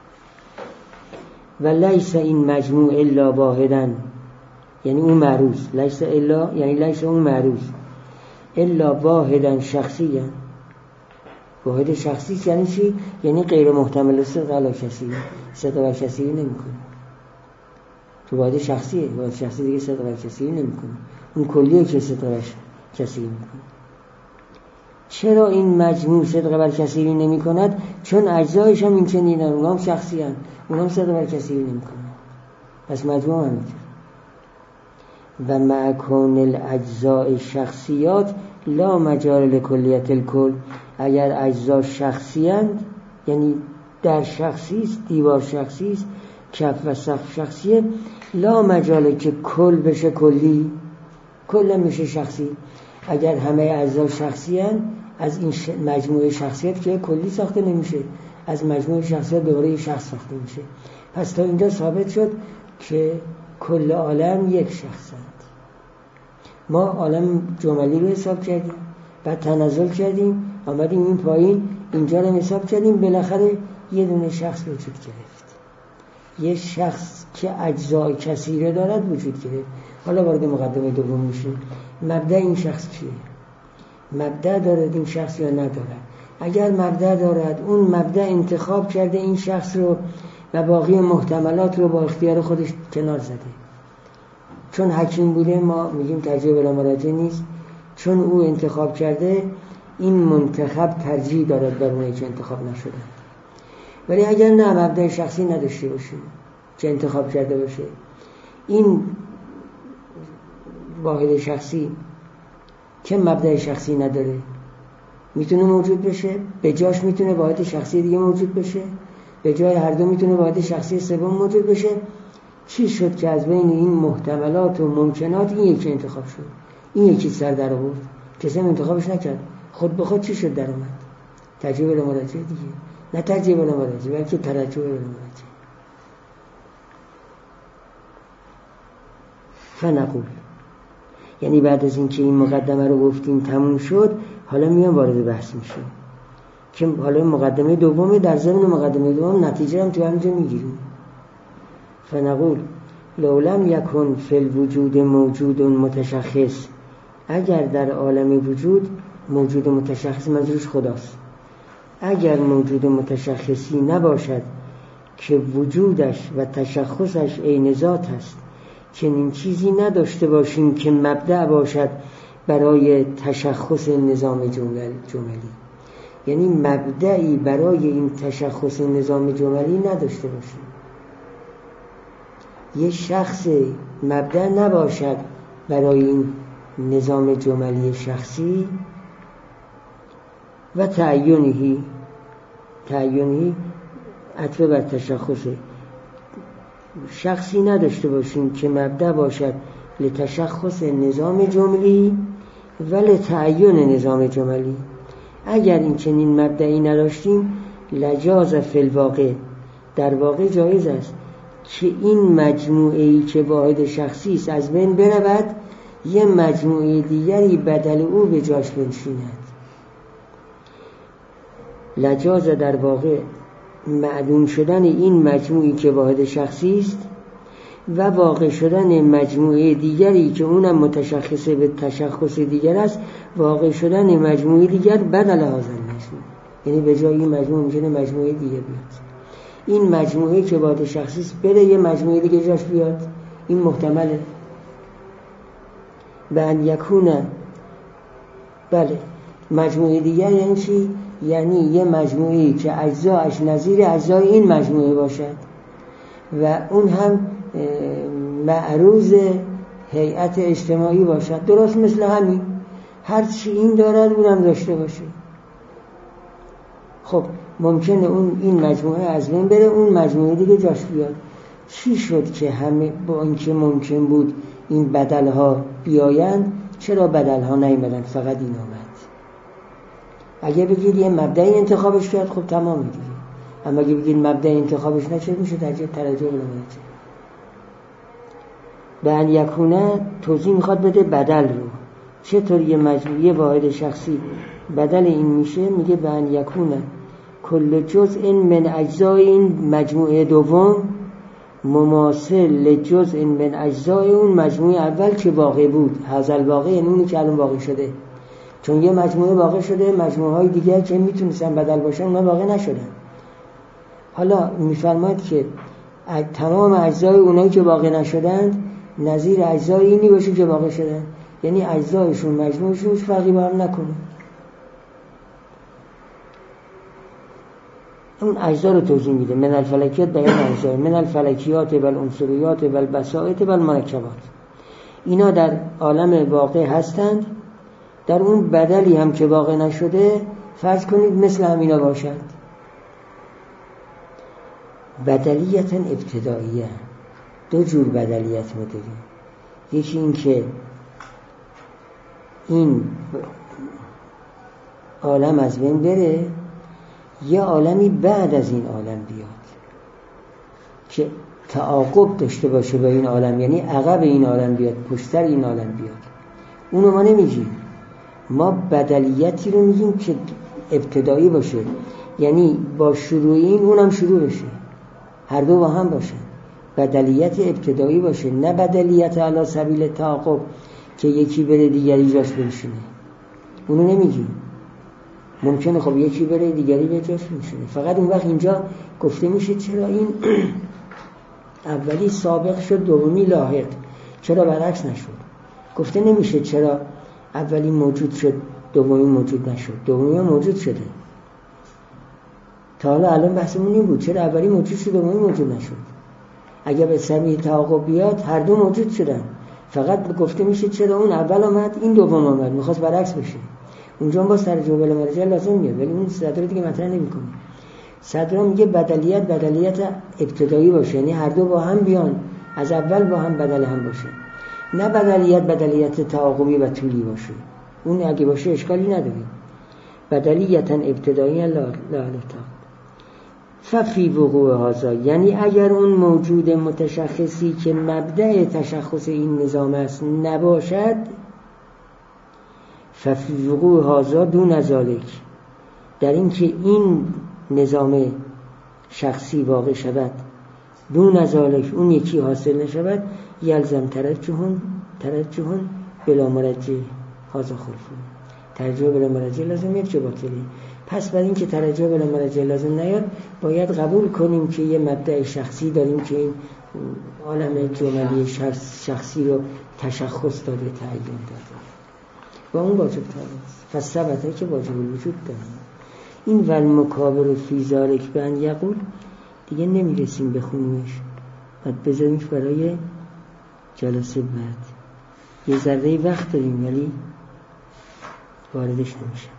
و لیس این مجموع الا واحدن، یعنی اون معروض، لیس الا یعنی لیس اون معروض الا واحدن شخصی، واحد شخصی یعنی چی؟ یعنی غیر محتمل صدق علی کسی، صدق علی کسی نمیکنه. تو واحد شخصیه، واحد شخصی دیگه صدق علی کسی نمیکنه، اون کلیه که صدق علی کسی میکنه. چرا این مجموع صدق بر کثیری نمی کند؟ چون اجزایش هم این چنین هم اونها هم شخصی هم اونها هم صدق بر کثیری نمی کنند. پس مجموع هم میتونه. و مع کون الاجزاء شخصیات لا مجال لکلیت الکل. اگر اجزا شخصی هستند، یعنی در شخصی است، دیوار شخصی است، کف و سقف شخصیه، لا مجاله که کل بشه کلی، کل میشه شخصی. اگر همه اجزا شخصی هستند، از این ش... مجموعه شخصیت که کلی ساخته نمیشه، از مجموعه شخصیت دوباره شخص ساخته میشه. پس تا اینجا ثابت شد که کل عالم یک شخصند. ما عالم جملی رو حساب کردیم، بعد تنزل کردیم، آمدیم این پایین، اینجا رو حساب کردیم، بالاخره یه دونه شخص وجود گرفت. یه شخص که اجزای کثیره دارد وجود گرفت. حالا وارد مقدمه دوم میشه. مبدأ این شخص چیه؟ مبدأ دارد این شخص یا ندارد؟ اگر مبدأ دارد، اون مبدأ انتخاب کرده این شخص رو و باقی محتملات رو با اختیار خودش کنار زده. چون حکیم بوده ما میگیم ترجیح بلا مراجعه نیست، چون او انتخاب کرده این منتخب ترجیح دارد بر اونایی که انتخاب نشدن. ولی اگر نه مبدأ شخصی نداشته باشه که انتخاب کرده باشه، این واحد شخصی که مبدأ شخصی نداره میتونه موجود بشه، به جاش میتونه واحد شخصی دیگه موجود بشه، به جای هر دو میتونه واحد شخصی سوم موجود بشه. چی شد که از بین این محتملات و ممکنات این یکی انتخاب شد؟ این یکی سر در آورد، کسی انتخابش نکرد، خود به خود چی شد در اومد؟ ترجیح بلا مراجعه دیگه، نه ترجیح بلا مراجعه بلکه ترجیح بلا مراجعه. فنقول، یعنی بعد از اینکه این مقدمه رو گفتیم تموم شد، حالا میام وارد بحث میشم که حالا مقدمه دومه، در ضمن مقدمه دوم نتیجه هم تو همینجا میگیریم. فنقول لو لم یکن فی الوجود موجود متشخص، اگر در عالم وجود موجود متشخص، منظورش خداست، اگر موجود متشخصی نباشد که وجودش و تشخصش عین ذات است، چنین چیزی نداشته باشیم که مبدأ باشد برای تشخص نظام جملی. یعنی مبدأی برای این تشخص نظام جملی نداشته باشیم. یه شخص مبدأ نباشد برای این نظام جملی شخصی. و تعیینی، تعیینی عطف بر تشخصه، شخصی نداشته باشیم که مبدأ باشد لتشخص نظام جملی و لتعیین نظام جملی. اگر این چنین مبدأی نداشتیم، لجاز فی الواقع، در واقع جایز است که این مجموعه‌ای که واحد شخصی است از بین برود، یه مجموعه دیگری بدل او به جاش بنشیند. لجاز در واقع معدوم شدن این مجموعی که واحد شخصی است و واقع شدن مجموعه دیگری که اونم متشخصه به تشخص دیگر است، واقع شدن مجموعه دیگر بدل هذا المجموع، یعنی به جای این مجموعه میشه مجموعه دیگه بیاد. این مجموعه که واحد شخصی است بره یه مجموعه دیگه جاش بیاد، این محتمله. به ان یکونه، بله مجموعه دیگر یعنی چی؟ یعنی یه مجموعه‌ای که اجزاش نظیر اجزای این مجموعه باشد و اون هم معروض هیئت اجتماعی باشد، درست مثل همین، هر چی این دارد اونم داشته باشه. خب ممکنه اون این مجموعه از بین بره، اون مجموعه دیگه جاش بیاد. چی شد که همه با اینکه ممکن بود این بدل‌ها بیایند، چرا بدل‌ها نیامدن، فقط این آمد؟ اگه بگید یه مبدأی انتخابش کرد، خب تمام دیگه. اما اگه بگید مبدأ انتخابش نشد، میشه ترجیح ترجیح بلنده. به ان یکونه توضیح میخواد بده بدل رو. چطور یه مجموعه واحد شخصی بدل این میشه؟ میگه به ان یکونه کل جزء من اجزای این مجموعه دوم مماثل لجزء من اجزای اون مجموعه اول که واقع بود. هذا الواقع یعنی اونی که الان واقع شده، چون یه مجموعه واقع شده، مجموعه های دیگر که میتونستن بدل باشن اونا واقع نشدن. حالا میفرماید که تمام اجزای اونایی که واقع نشدند نظیر اجزای اینی باشه که واقع شدن، یعنی اجزایشون مجموعشون فرقی با هم نکنه. اون اجزا رو توضیح میده. من الفلکیات بیان اجزا، من الفلکیات و العنصریات و البسائط و المرکبات. اینا در عالم واقع هستند، در اون بدلی هم که واقع نشده فرض کنید مثل همینا باشند. بدلیت ابتداییه. دو جور بدلیت ما داریم. یکی این که این عالم از بین بره، یه عالمی بعد از این عالم بیاد که تعاقب داشته باشه با این عالم، یعنی عقب این عالم بیاد، پشتر این عالم بیاد. اونو ما نمیگیم، ما بدلیتی رو میگیم که ابتدایی باشه، یعنی با شروع این اونم شروع بشه، هر دو با هم باشه. بدلیت ابتدایی باشه، نه بدلیت علی سبیل تعاقب که یکی بره دیگری جاش بنشینه. اونو نمیگیم. ممکنه خب یکی بره دیگری به جاش بنشینه. فقط اون وقت اینجا گفته میشه چرا این اولی سابق شد دومی لاحق، چرا برعکس نشد؟ گفته نمیشه چرا اولی موجود شد دومی موجود نشد. دومی موجود شده. تا حالا الان بحثمون این بود چرا اولی موجود شد دومی موجود نشد. اگه به سبیل تعاقب بیاد هر دو موجود شدن، فقط گفته میشه چرا اون اول آمد این دوم آمد، میخواست برعکس بشه. اونجا با سر جبل مرجع لازم میاد، ولی اون صدر دیگه مطرح نمیکنه. صدر میگه بدلیت بدلیت ابتدایی باشه، یعنی هر دو با هم بیان، از اول با هم بدل هم باشه، نه بدلیت بدلیت تعاقبی و طولی باشه. اون اگه باشه اشکالی نداره. بدلیتا ابتدایی لا لا ففی وقوع هذا، یعنی اگر اون موجود متشخصی که مبدأ تشخص این نظام است نباشد، ففی وقوع هذا دون ذلک، در این که این نظام شخصی واقع شود، دون ذلک اون یکی حاصل نشود، یلزم ترجحون ترجحون بلا مرجع هذا خلفون، ترجیح بلا مرجع لازم یک جا باطلی. پس برای این که ترجیح بلا مرجع لازم نیاد، باید قبول کنیم که یه مبدأ شخصی داریم که این عالم جملی شخصی رو تشخص داده، تعیین داده و اون واجب تاست. پس ثبته که واجب الوجود داره. این ول مکابر فی ذالک بن یقول دیگه نمیرسیم بخونیمش، بعد بذاریمش برای جلسه بعد. یه ذره وقت داریم ولی واردش نمیشه.